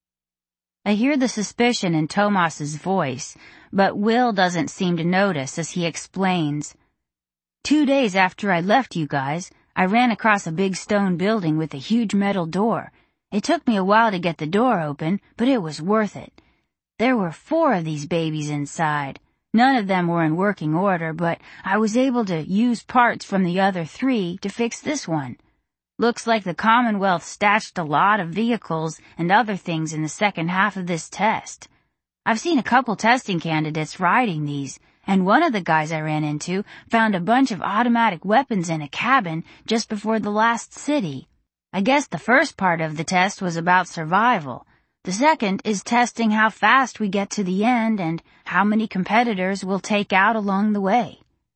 I hear the suspicion in Tomas's voice, but Will doesn't seem to notice as he explains. 2 days after I left you guys, I ran across a big stone building with a huge metal door. It took me a while to get the door open, but it was worth it. There were 4 of these babies inside. None of them were in working order, but I was able to use parts from the other 3 to fix this one. Looks like the Commonwealth stashed a lot of vehicles and other things in the second half of this test. I've seen a couple testing candidates riding these, and one of the guys I ran into found a bunch of automatic weapons in a cabin just before the last city. I guess the first part of the test was about survival. The second is testing how fast we get to the end and how many competitors we'll take out along the way.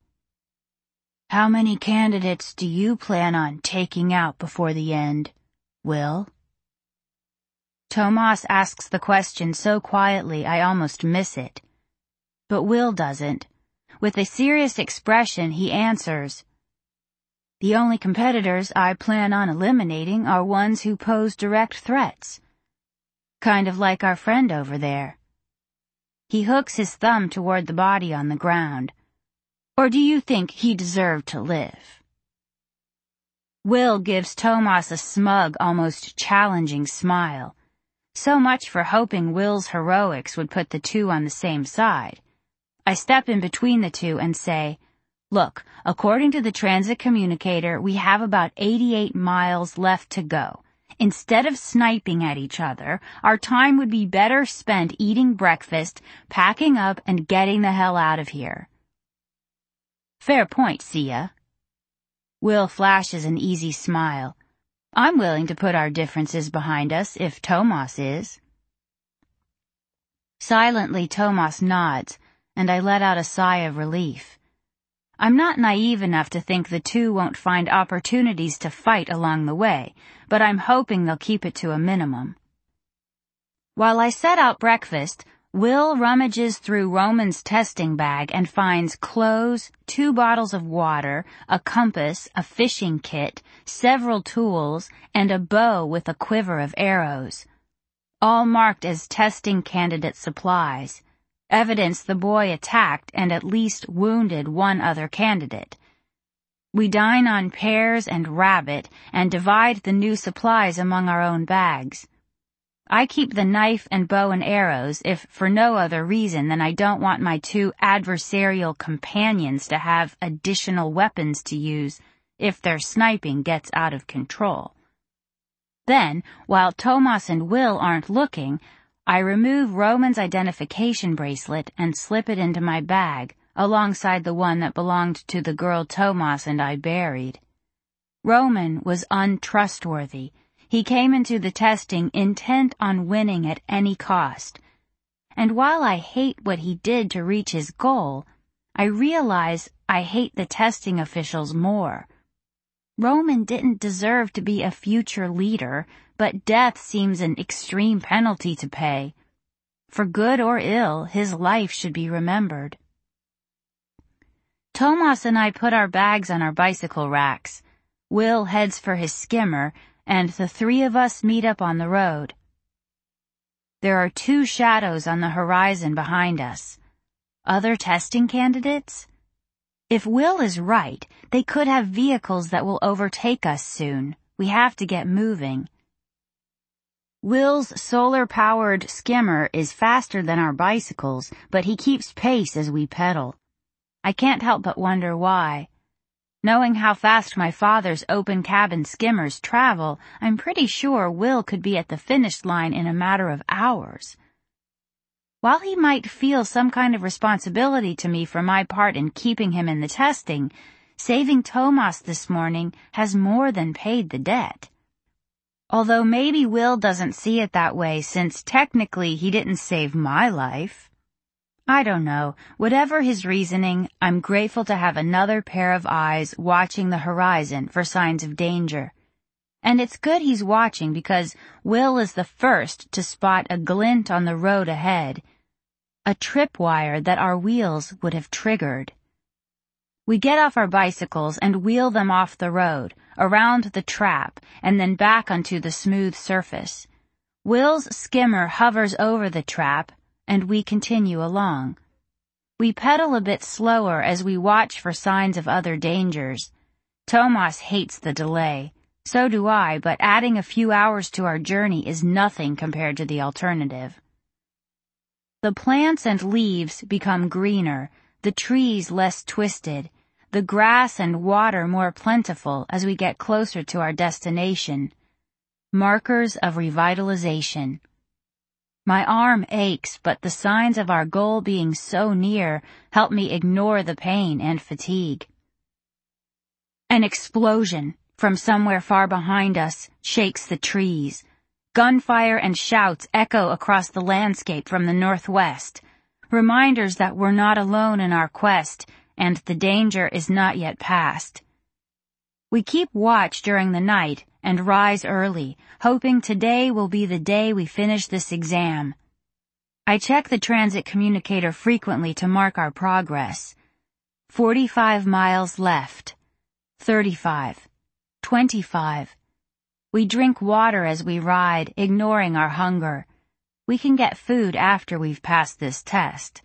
How many candidates do you plan on taking out before the end, Will? Tomas asks the question so quietly I almost miss it. But Will doesn't. With a serious expression, he answers, "The only competitors I plan on eliminating are ones who pose direct threats. Kind of like our friend over there." He hooks his thumb toward the body on the ground. "Or do you think he deserved to live?" Will gives Tomas a smug, almost challenging smile. So much for hoping Will's heroics would put the 2 on the same side. I step in between the 2 and say, "Look, according to the transit communicator, we have about 88 miles left to go. Instead of sniping at each other, our time would be better spent eating breakfast, packing up, and getting the hell out of here." "Fair point, Sia." Will flashes an easy smile. "I'm willing to put our differences behind us if Tomas is." Silently, Tomas nods, and I let out a sigh of relief. I'm not naive enough to think the 2 won't find opportunities to fight along the way, but I'm hoping they'll keep it to a minimum. While I set out breakfast, Will rummages through Roman's testing bag and finds clothes, 2 bottles of water, a compass, a fishing kit, several tools, and a bow with a quiver of arrows. All marked as testing candidate supplies. Evidence the boy attacked and at least wounded 1 other candidate. We dine on pears and rabbit and divide the new supplies among our own bags. I keep the knife and bow and arrows if for no other reason than I don't want my 2 adversarial companions to have additional weapons to use if their sniping gets out of control. Then, while Tomas and Will aren't looking, I remove Roman's identification bracelet and slip it into my bag, alongside the one that belonged to the girl Tomas and I buried. Roman was untrustworthy. He came into the testing intent on winning at any cost. And while I hate what he did to reach his goal, I realize I hate the testing officials more. Roman didn't deserve to be a future leader, but death seems an extreme penalty to pay. For good or ill, his life should be remembered. Tomas and I put our bags on our bicycle racks. Will heads for his skimmer, and the 3 of us meet up on the road. There are 2 shadows on the horizon behind us. Other testing candidates? If Will is right, they could have vehicles that will overtake us soon. We have to get moving. Will's solar-powered skimmer is faster than our bicycles, but he keeps pace as we pedal. I can't help but wonder why. Knowing how fast my father's open-cabin skimmers travel, I'm pretty sure Will could be at the finish line in a matter of hours. While he might feel some kind of responsibility to me for my part in keeping him in the testing, saving Tomas this morning has more than paid the debt. Although maybe Will doesn't see it that way since technically he didn't save my life. I don't know. Whatever his reasoning, I'm grateful to have another pair of eyes watching the horizon for signs of danger. And it's good he's watching because Will is the first to spot a glint on the road ahead, a tripwire that our wheels would have triggered. We get off our bicycles and wheel them off the road, around the trap, and then back onto the smooth surface. Will's skimmer hovers over the trap, and we continue along. We pedal a bit slower as we watch for signs of other dangers. Tomas hates the delay. So do I, but adding a few hours to our journey is nothing compared to the alternative. The plants and leaves become greener, the trees less twisted, the grass and water more plentiful as we get closer to our destination. Markers of revitalization. My arm aches, but the signs of our goal being so near help me ignore the pain and fatigue. An explosion from somewhere far behind us shakes the trees. Gunfire and shouts echo across the landscape from the northwest, reminders that we're not alone in our quest and the danger is not yet past. We keep watch during the night and rise early, hoping today will be the day we finish this exam. I check the transit communicator frequently to mark our progress. 45 miles left. 35. 25. We drink water as we ride, ignoring our hunger. We can get food after we've passed this test.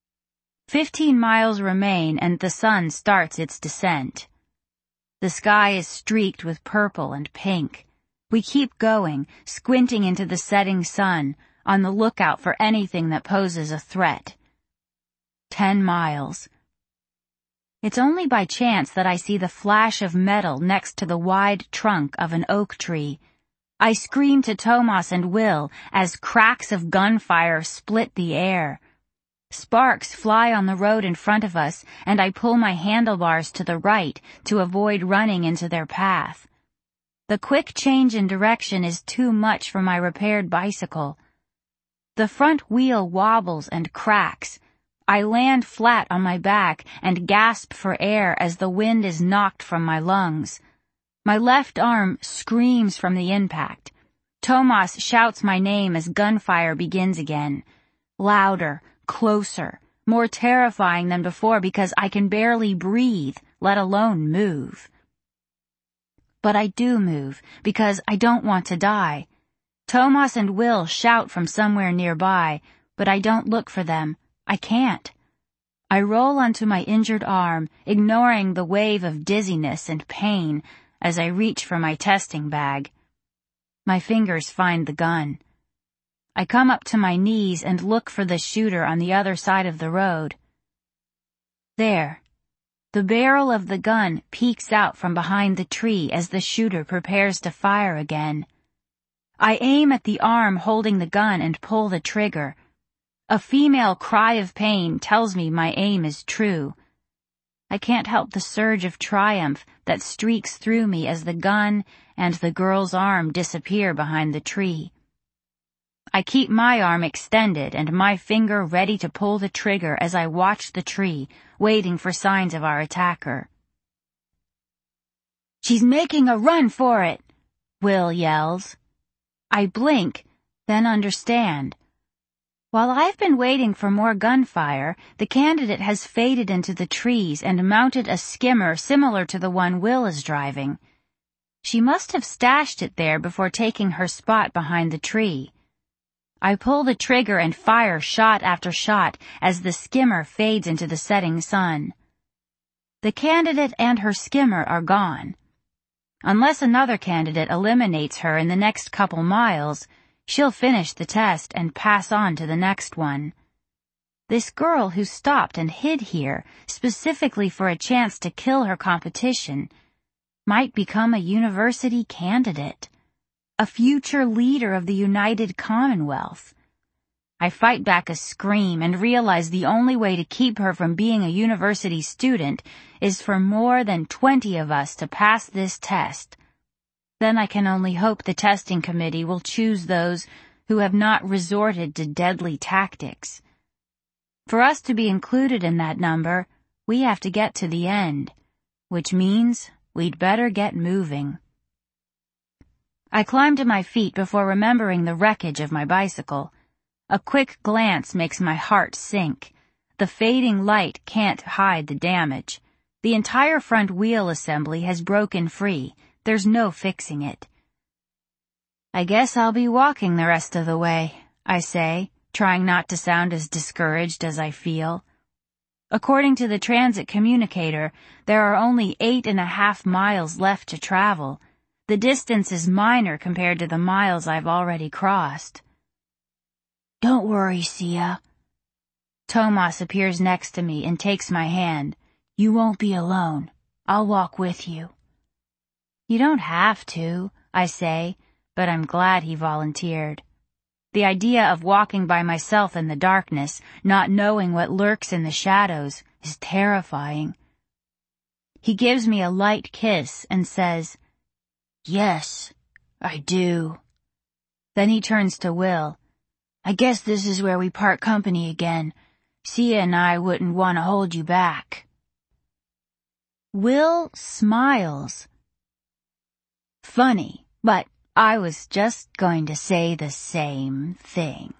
15 miles remain and the sun starts its descent. The sky is streaked with purple and pink. We keep going, squinting into the setting sun, on the lookout for anything that poses a threat. 10 miles. It's only by chance that I see the flash of metal next to the wide trunk of an oak tree. I scream to Tomas and Will as cracks of gunfire split the air. Sparks fly on the road in front of us, and I pull my handlebars to the right to avoid running into their path. The quick change in direction is too much for my repaired bicycle. The front wheel wobbles and cracks. I land flat on my back and gasp for air as the wind is knocked from my lungs. My left arm screams from the impact. Tomas shouts my name as gunfire begins again. Louder, closer, more terrifying than before because I can barely breathe, let alone move. But I do move because I don't want to die. Tomas and Will shout from somewhere nearby, but I don't look for them. I can't. I roll onto my injured arm, ignoring the wave of dizziness and pain as I reach for my testing bag. My fingers find the gun. I come up to my knees and look for the shooter on the other side of the road. There. The barrel of the gun peeks out from behind the tree as the shooter prepares to fire again. I aim at the arm holding the gun and pull the trigger. A female cry of pain tells me my aim is true. I can't help the surge of triumph that streaks through me as the gun and the girl's arm disappear behind the tree. I keep my arm extended and my finger ready to pull the trigger as I watch the tree, waiting for signs of our attacker. "She's making a run for it," Will yells. I blink, then understand. While I've been waiting for more gunfire, the candidate has faded into the trees and mounted a skimmer similar to the one Will is driving. She must have stashed it there before taking her spot behind the tree. I pull the trigger and fire shot after shot as the skimmer fades into the setting sun. The candidate and her skimmer are gone. Unless another candidate eliminates her in the next couple miles, she'll finish the test and pass on to the next one. This girl who stopped and hid here specifically for a chance to kill her competition might become a university candidate, a future leader of the United Commonwealth. I fight back a scream and realize the only way to keep her from being a university student is for more than 20 of us to pass this test. Then I can only hope the testing committee will choose those who have not resorted to deadly tactics. For us to be included in that number, we have to get to the end, which means we'd better get moving. I climb to my feet before remembering the wreckage of my bicycle. A quick glance makes my heart sink. The fading light can't hide the damage. The entire front wheel assembly has broken free. There's no fixing it. I guess I'll be walking the rest of the way, I say, trying not to sound as discouraged as I feel. According to the transit communicator, there are only 8.5 miles left to travel. The distance is minor compared to the miles I've already crossed. Don't worry, Sia. Tomas appears next to me and takes my hand. You won't be alone. I'll walk with you. You don't have to, I say, but I'm glad he volunteered. The idea of walking by myself in the darkness, not knowing what lurks in the shadows, is terrifying. He gives me a light kiss and says, "Yes, I do." Then he turns to Will. "I guess this is where we part company again. Sia and I wouldn't want to hold you back." Will smiles. Funny, but I was just going to say the same thing.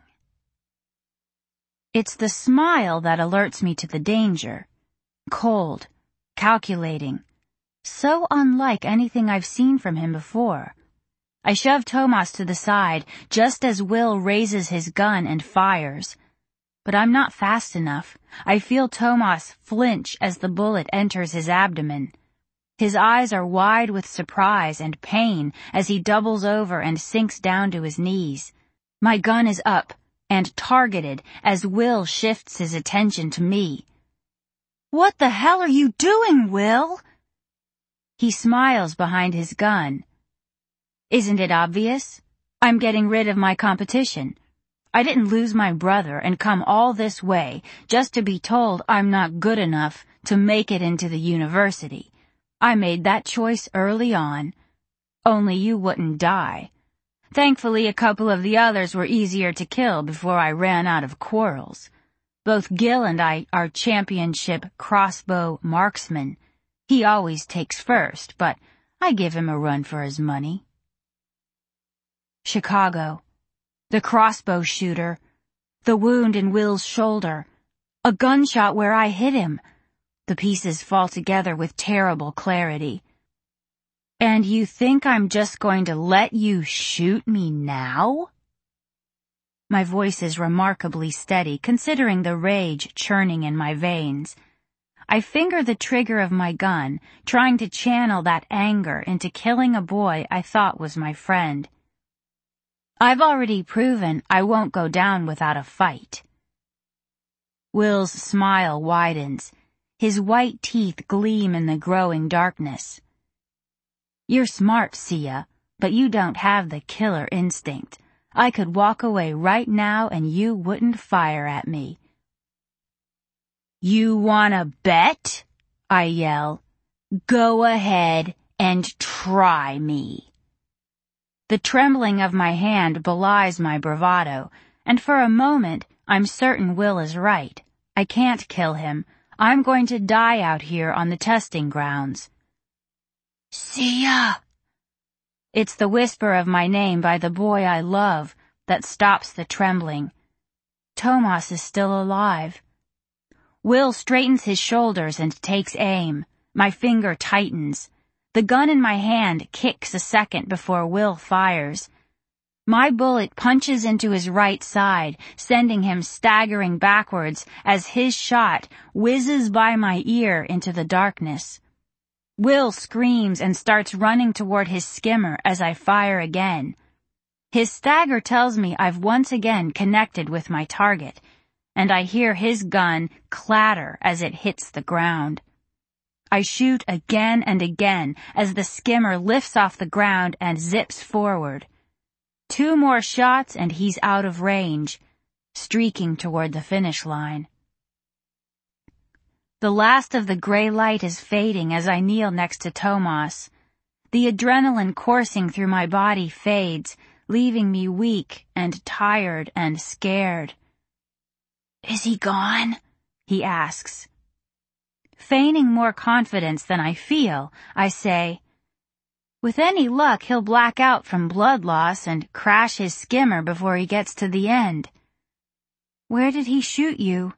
It's the smile that alerts me to the danger. Cold, calculating, so unlike anything I've seen from him before. I shove Tomas to the side just as Will raises his gun and fires. But I'm not fast enough. I feel Tomas flinch as the bullet enters his abdomen. His eyes are wide with surprise and pain as he doubles over and sinks down to his knees. My gun is up and targeted as Will shifts his attention to me. "What the hell are you doing, Will?" He smiles behind his gun. "Isn't it obvious? I'm getting rid of my competition. I didn't lose my brother and come all this way just to be told I'm not good enough to make it into the university. I made that choice early on. Only you wouldn't die. Thankfully, a couple of the others were easier to kill before I ran out of quarrels. Both Gil and I are championship crossbow marksmen. He always takes first, but I give him a run for his money." Chicago. The crossbow shooter. The wound in Will's shoulder. A gunshot where I hit him. The pieces fall together with terrible clarity. "And you think I'm just going to let you shoot me now?" My voice is remarkably steady, considering the rage churning in my veins. I finger the trigger of my gun, trying to channel that anger into killing a boy I thought was my friend. I've already proven I won't go down without a fight. Will's smile widens. His white teeth gleam in the growing darkness. "You're smart, Sia, but you don't have the killer instinct. I could walk away right now and you wouldn't fire at me." "You wanna bet?" I yell. "Go ahead and try me." The trembling of my hand belies my bravado, and for a moment I'm certain Will is right. I can't kill him. I'm going to die out here on the testing grounds. "Sia!" It's the whisper of my name by the boy I love that stops the trembling. Tomas is still alive. Will straightens his shoulders and takes aim. My finger tightens. The gun in my hand kicks a second before Will fires. My bullet punches into his right side, sending him staggering backwards as his shot whizzes by my ear into the darkness. Will screams and starts running toward his skimmer as I fire again. His stagger tells me I've once again connected with my target, and I hear his gun clatter as it hits the ground. I shoot again and again as the skimmer lifts off the ground and zips forward. 2 more shots and he's out of range, streaking toward the finish line. The last of the gray light is fading as I kneel next to Tomas. The adrenaline coursing through my body fades, leaving me weak and tired and scared. "Is he gone?" he asks. Feigning more confidence than I feel, I say, "With any luck, he'll black out from blood loss and crash his skimmer before he gets to the end." "Where did he shoot you?"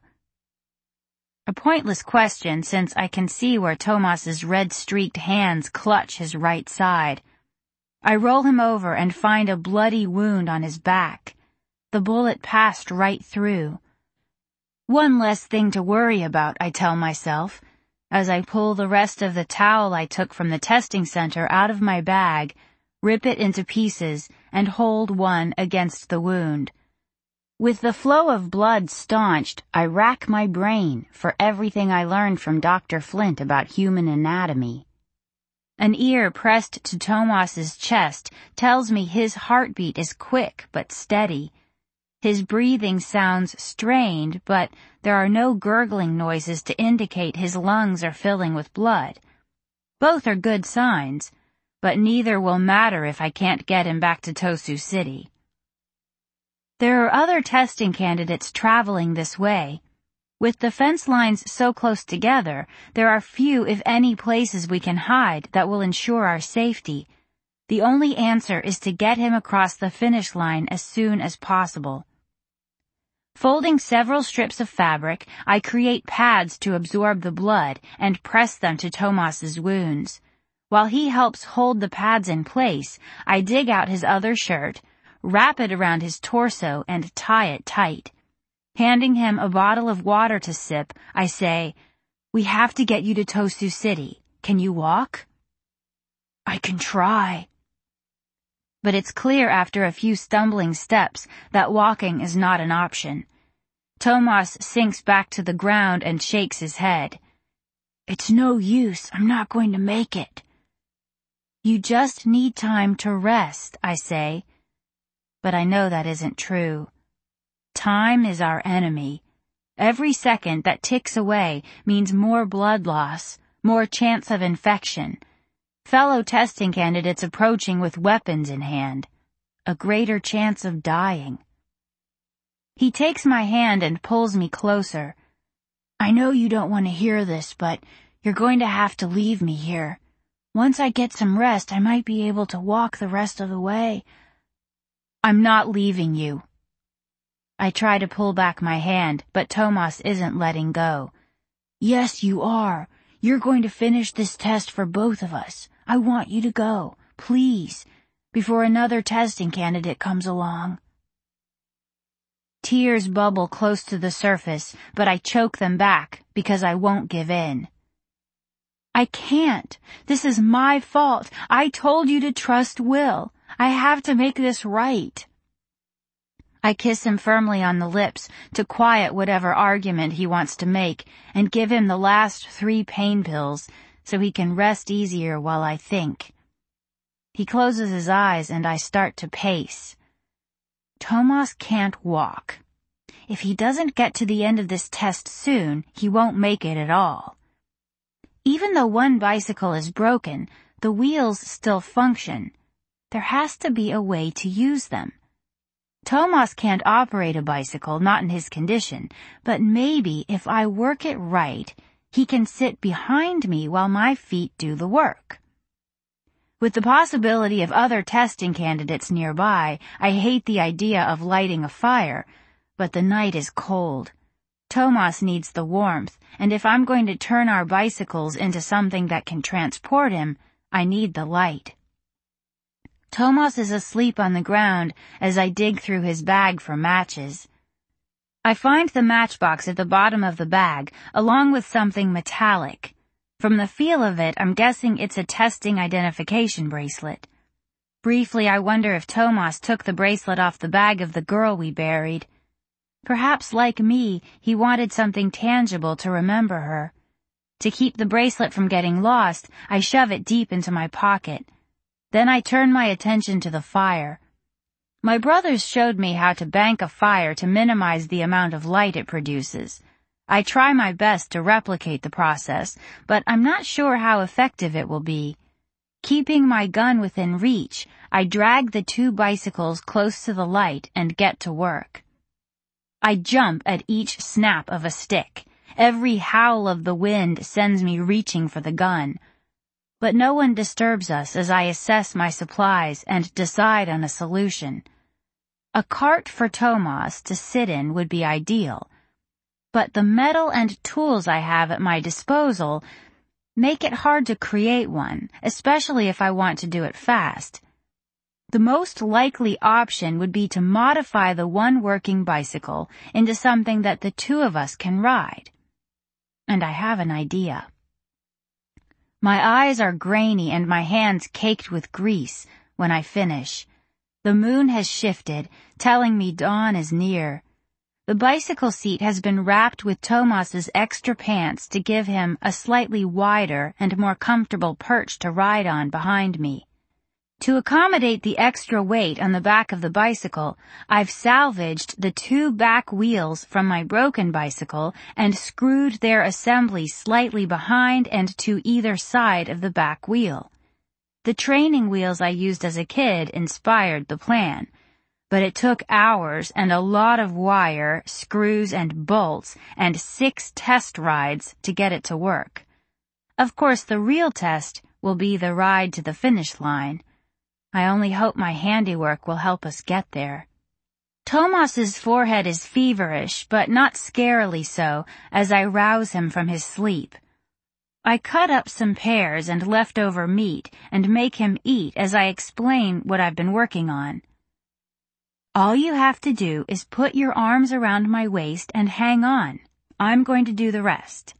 A pointless question, since I can see where Tomas's red-streaked hands clutch his right side. I roll him over and find a bloody wound on his back. The bullet passed right through. One less thing to worry about, I tell myself, as I pull the rest of the towel I took from the testing center out of my bag, rip it into pieces, and hold one against the wound. With the flow of blood staunched, I rack my brain for everything I learned from Dr. Flint about human anatomy. An ear pressed to Tomas's chest tells me his heartbeat is quick but steady. His breathing sounds strained, but there are no gurgling noises to indicate his lungs are filling with blood. Both are good signs, but neither will matter if I can't get him back to Tosu City. There are other testing candidates traveling this way. With the fence lines so close together, there are few, if any, places we can hide that will ensure our safety. The only answer is to get him across the finish line as soon as possible. Folding several strips of fabric, I create pads to absorb the blood and press them to Tomas's wounds. While he helps hold the pads in place, I dig out his other shirt, wrap it around his torso, and tie it tight. Handing him a bottle of water to sip, I say, "We have to get you to Tosu City. Can you walk?" "I can try." But it's clear after a few stumbling steps that walking is not an option. Tomas sinks back to the ground and shakes his head. "It's no use. I'm not going to make it." "You just need time to rest," I say. But I know that isn't true. Time is our enemy. Every second that ticks away means more blood loss, more chance of infection, fellow testing candidates approaching with weapons in hand, a greater chance of dying. He takes my hand and pulls me closer. "I know you don't want to hear this, but you're going to have to leave me here. Once I get some rest, I might be able to walk the rest of the way." "I'm not leaving you." I try to pull back my hand, but Tomas isn't letting go. "Yes, you are. You're going to finish this test for both of us. I want you to go, please, before another testing candidate comes along." Tears bubble close to the surface, but I choke them back because I won't give in. "I can't. This is my fault. I told you to trust Will. I have to make this right." I kiss him firmly on the lips to quiet whatever argument he wants to make and give him the last 3 pain pills so he can rest easier while I think. He closes his eyes and I start to pace. Tomas can't walk. If he doesn't get to the end of this test soon, he won't make it at all. Even though one bicycle is broken, the wheels still function. There has to be a way to use them. Tomas can't operate a bicycle, not in his condition, but maybe if I work it right, he can sit behind me while my feet do the work. With the possibility of other testing candidates nearby, I hate the idea of lighting a fire, but the night is cold. Tomas needs the warmth, and if I'm going to turn our bicycles into something that can transport him, I need the light. Tomas is asleep on the ground as I dig through his bag for matches. I find the matchbox at the bottom of the bag, along with something metallic. From the feel of it, I'm guessing it's a testing identification bracelet. Briefly, I wonder if Tomas took the bracelet off the bag of the girl we buried. Perhaps, like me, he wanted something tangible to remember her. To keep the bracelet from getting lost, I shove it deep into my pocket. Then I turn my attention to the fire. My brothers showed me how to bank a fire to minimize the amount of light it produces. I try my best to replicate the process, but I'm not sure how effective it will be. Keeping my gun within reach, I drag the two bicycles close to the light and get to work. I jump at each snap of a stick. Every howl of the wind sends me reaching for the gun. But no one disturbs us as I assess my supplies and decide on a solution. A cart for Tomas to sit in would be ideal, but the metal and tools I have at my disposal make it hard to create one, especially if I want to do it fast. The most likely option would be to modify the one working bicycle into something that the two of us can ride. And I have an idea. My eyes are grainy and my hands caked with grease when I finish. The moon has shifted, telling me dawn is near. The bicycle seat has been wrapped with Tomas's extra pants to give him a slightly wider and more comfortable perch to ride on behind me. To accommodate the extra weight on the back of the bicycle, I've salvaged the two back wheels from my broken bicycle and screwed their assembly slightly behind and to either side of the back wheel. The training wheels I used as a kid inspired the plan, but it took hours and a lot of wire, screws and bolts, and 6 test rides to get it to work. Of course, the real test will be the ride to the finish line. I only hope my handiwork will help us get there. Tomas's forehead is feverish, but not scarily so, as I rouse him from his sleep. I cut up some pears and leftover meat and make him eat as I explain what I've been working on. All you have to do is put your arms around my waist and hang on. I'm going to do the rest.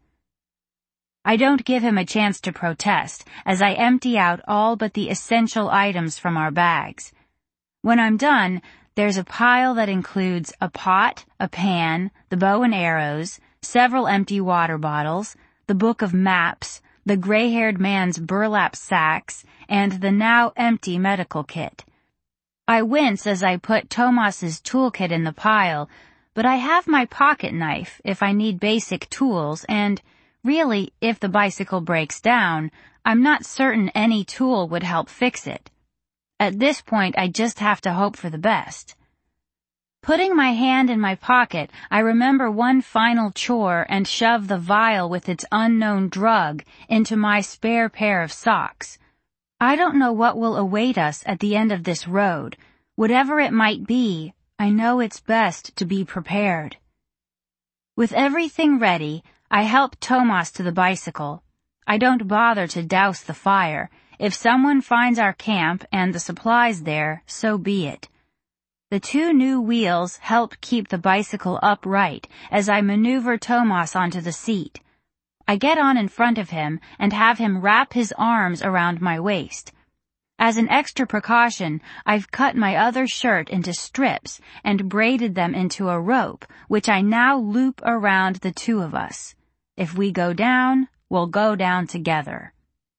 I don't give him a chance to protest as I empty out all but the essential items from our bags. When I'm done, there's a pile that includes a pot, a pan, the bow and arrows, several empty water bottles, the book of maps, the gray-haired man's burlap sacks, and the now empty medical kit. I wince as I put Tomas's toolkit in the pile, but I have my pocket knife if I need basic tools, and really, if the bicycle breaks down, I'm not certain any tool would help fix it. At this point, I just have to hope for the best. Putting my hand in my pocket, I remember one final chore and shove the vial with its unknown drug into my spare pair of socks. I don't know what will await us at the end of this road. Whatever it might be, I know it's best to be prepared. With everything ready, I help Tomas to the bicycle. I don't bother to douse the fire. If someone finds our camp and the supplies there, so be it. The 2 new wheels help keep the bicycle upright as I maneuver Tomas onto the seat. I get on in front of him and have him wrap his arms around my waist. As an extra precaution, I've cut my other shirt into strips and braided them into a rope, which I now loop around the 2 of us. If we go down, we'll go down together.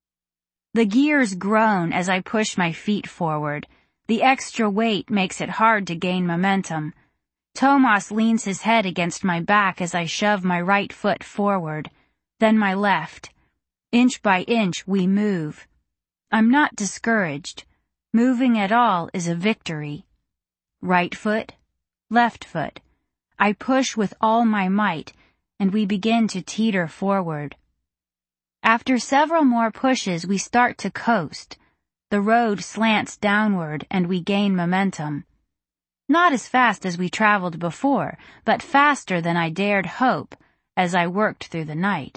The gears groan as I push my feet forward. The extra weight makes it hard to gain momentum. Tomas leans his head against my back as I shove my right foot forward, then my left. Inch by inch, we move. I'm not discouraged. Moving at all is a victory. Right foot, left foot. I push with all my might, and we begin to teeter forward. After several more pushes, we start to coast. The road slants downward, and we gain momentum. Not as fast as we traveled before, but faster than I dared hope as I worked through the night.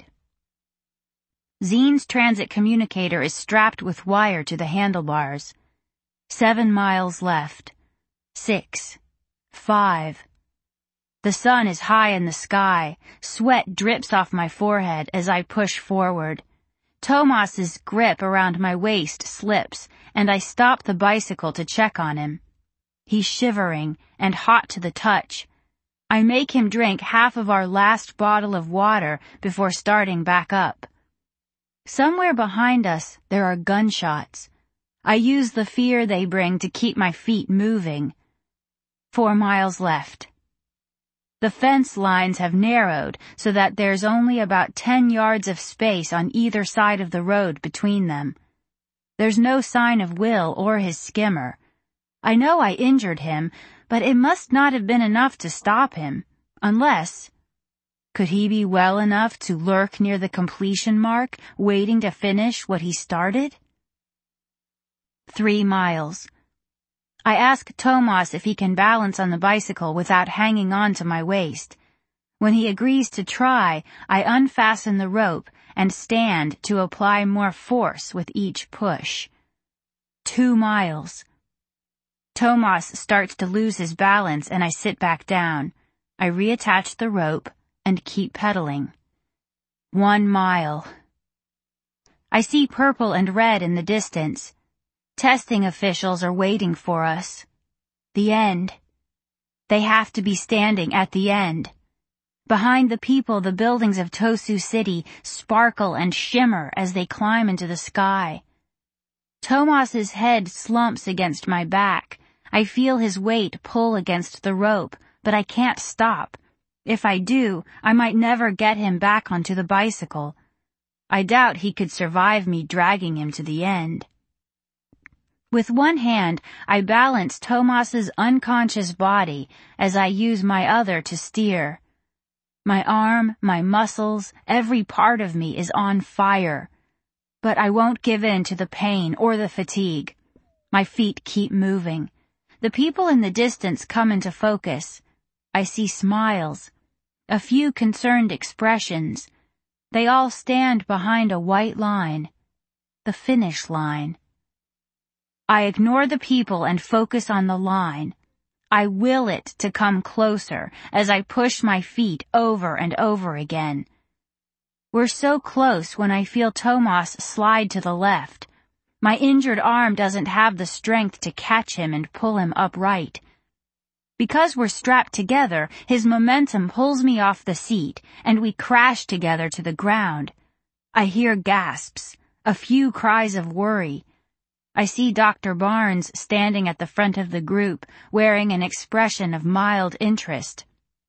Zine's transit communicator is strapped with wire to the handlebars. 7 miles left. 6. 5. The sun is high in the sky. Sweat drips off my forehead as I push forward. Tomas's grip around my waist slips, and I stop the bicycle to check on him. He's shivering and hot to the touch. I make him drink half of our last bottle of water before starting back up. Somewhere behind us, there are gunshots. I use the fear they bring to keep my feet moving. 4 miles left. The fence lines have narrowed so that there's only about 10 yards of space on either side of the road between them. There's no sign of Will or his skimmer. I know I injured him, but it must not have been enough to stop him, unless... Could he be well enough to lurk near the completion mark, waiting to finish what he started? 3 miles. I ask Tomas if he can balance on the bicycle without hanging on to my waist. When he agrees to try, I unfasten the rope and stand to apply more force with each push. 2 miles. Tomas starts to lose his balance and I sit back down. I reattach the rope and keep pedaling. 1 mile. I see purple and red in the distance. Testing officials are waiting for us. The end. They have to be standing at the end. Behind the people, the buildings of Tosu City sparkle and shimmer as they climb into the sky. Tomas's head slumps against my back. I feel his weight pull against the rope, but I can't stop. If I do, I might never get him back onto the bicycle. I doubt he could survive me dragging him to the end. With one hand, I balance Tomas's unconscious body as I use my other to steer. My arm, my muscles, every part of me is on fire. But I won't give in to the pain or the fatigue. My feet keep moving. The people in the distance come into focus. I see smiles, a few concerned expressions. They all stand behind a white line, the finish line. I ignore the people and focus on the line. I will it to come closer as I push my feet over and over again. We're so close when I feel Tomas slide to the left. My injured arm doesn't have the strength to catch him and pull him upright. Because we're strapped together, his momentum pulls me off the seat, and we crash together to the ground. I hear gasps, a few cries of worry. I see Dr. Barnes standing at the front of the group, wearing an expression of mild interest.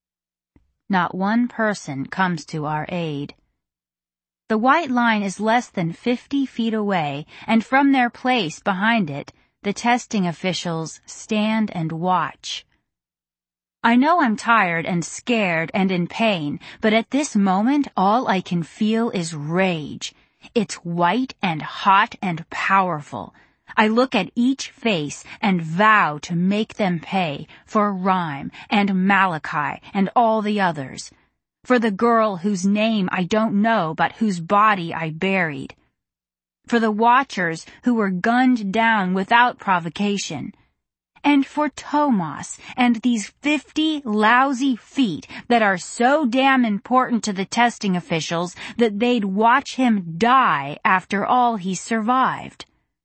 Not one person comes to our aid. The white line is less than 50 feet away, and from their place behind it, the testing officials stand and watch. I know I'm tired and scared and in pain, but at this moment all I can feel is rage. It's white and hot and powerful. I look at each face and vow to make them pay for Rhyme and Malachi and all the others. For the girl whose name I don't know but whose body I buried. For the watchers who were gunned down without provocation. And for Tomas and these 50 lousy feet that are so damn important to the testing officials that they'd watch him die after all he survived.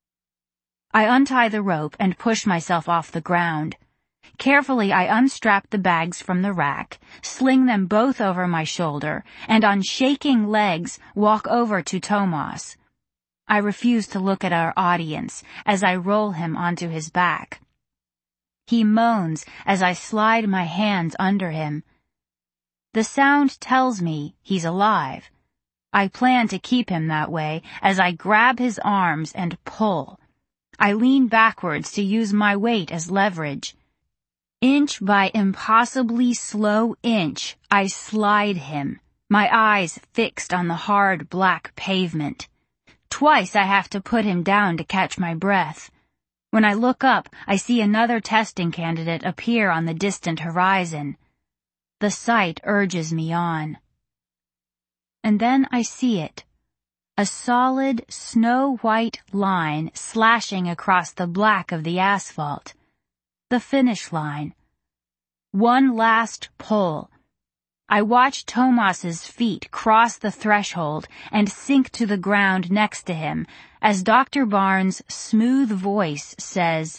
I untie the rope and push myself off the ground. Carefully, I unstrap the bags from the rack, sling them both over my shoulder, and on shaking legs, walk over to Tomas. I refuse to look at our audience as I roll him onto his back. He moans as I slide my hands under him. The sound tells me he's alive. I plan to keep him that way as I grab his arms and pull. I lean backwards to use my weight as leverage. Inch by impossibly slow inch, I slide him, my eyes fixed on the hard black pavement. Twice I have to put him down to catch my breath. When I look up, I see another testing candidate appear on the distant horizon. The sight urges me on. And then I see it. a solid snow-white line slashing across the black of the asphalt. The finish line. One last pull. I watch Tomas's feet cross the threshold and sink to the ground next to him as Dr. Barnes' smooth voice says,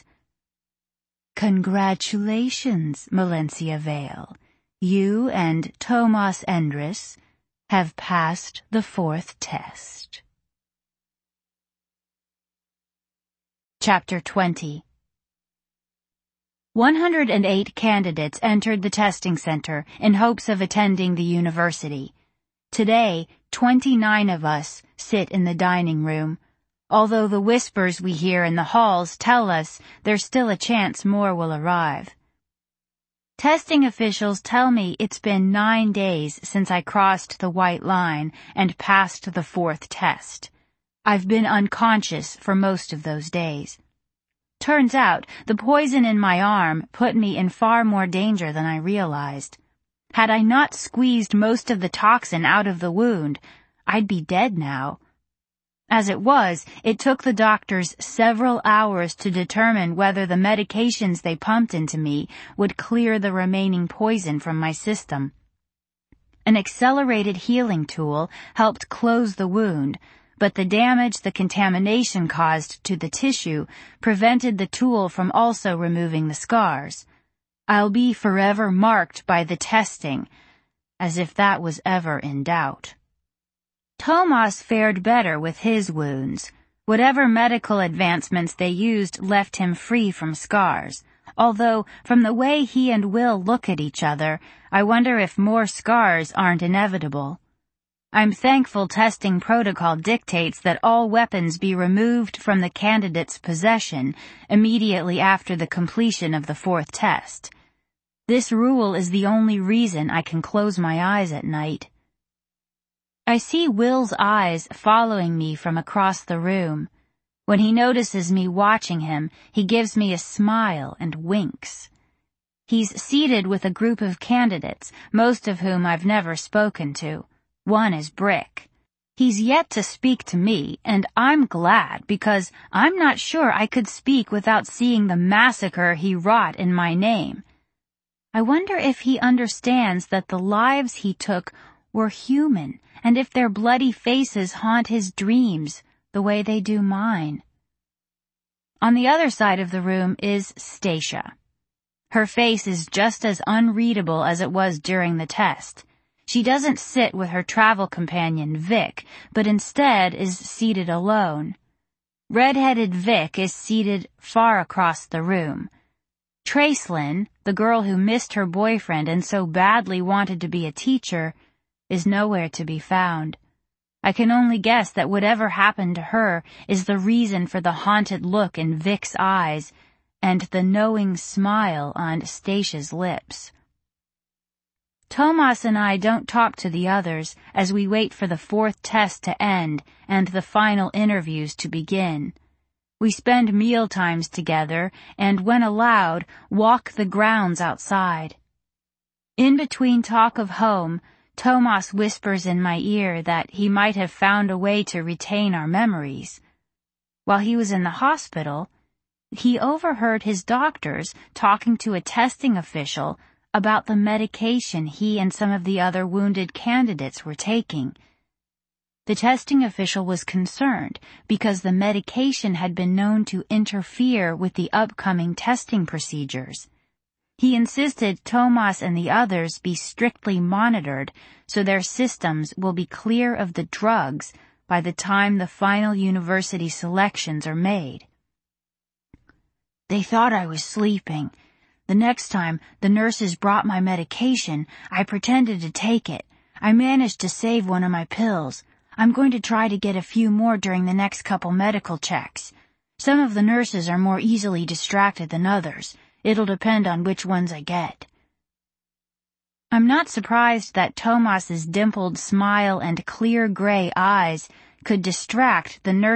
"Congratulations, Malencia Vale. You and Tomas Endres have passed the 4th test." Chapter 20. 108 candidates entered the testing center in hopes of attending the university. Today, 29 of us sit in the dining room, although the whispers we hear in the halls tell us there's still a chance more will arrive. Testing officials tell me it's been 9 days since I crossed the white line and passed the 4th test. I've been unconscious for most of those days. Turns out, the poison in my arm put me in far more danger than I realized. Had I not squeezed most of the toxin out of the wound, I'd be dead now. As it was, it took the doctors several hours to determine whether the medications they pumped into me would clear the remaining poison from my system. An accelerated healing tool helped close the wound, but the damage the contamination caused to the tissue prevented the tool from also removing the scars. I'll be forever marked by the testing, as if that was ever in doubt. Tomas fared better with his wounds. Whatever medical advancements they used left him free from scars, although from the way he and Will look at each other, I wonder if more scars aren't inevitable. I'm thankful testing protocol dictates that all weapons be removed from the candidate's possession immediately after the completion of the 4th test. This rule is the only reason I can close my eyes at night. I see Will's eyes following me from across the room. When he notices me watching him, he gives me a smile and winks. He's seated with a group of candidates, most of whom I've never spoken to. One is Brick. He's yet to speak to me, and I'm glad because I'm not sure I could speak without seeing the massacre he wrought in my name. I wonder if he understands that the lives he took were human, and if their bloody faces haunt his dreams the way they do mine. On the other side of the room is Stacia. Her face is just as unreadable as it was during the test. She doesn't sit with her travel companion, Vic, but instead is seated alone. Red-headed Vic is seated far across the room. Tracelyn, the girl who missed her boyfriend and so badly wanted to be a teacher, is nowhere to be found. I can only guess that whatever happened to her is the reason for the haunted look in Vic's eyes and the knowing smile on Stacia's lips. Tomas and I don't talk to the others as we wait for the 4th test to end and the final interviews to begin. We spend meal times together and, when allowed, walk the grounds outside. In between talk of home, Tomas whispers in my ear that he might have found a way to retain our memories. While he was in the hospital, he overheard his doctors talking to a testing official about the medication he and some of the other wounded candidates were taking. The testing official was concerned because the medication had been known to interfere with the upcoming testing procedures. He insisted Tomas and the others be strictly monitored so their systems will be clear of the drugs by the time the final university selections are made. They thought I was sleeping. The next time the nurses brought my medication, I pretended to take it. I managed to save one of my pills. I'm going to try to get a few more during the next couple medical checks. Some of the nurses are more easily distracted than others. It'll depend on which ones I get. I'm not surprised that Tomas's dimpled smile and clear gray eyes could distract the nurse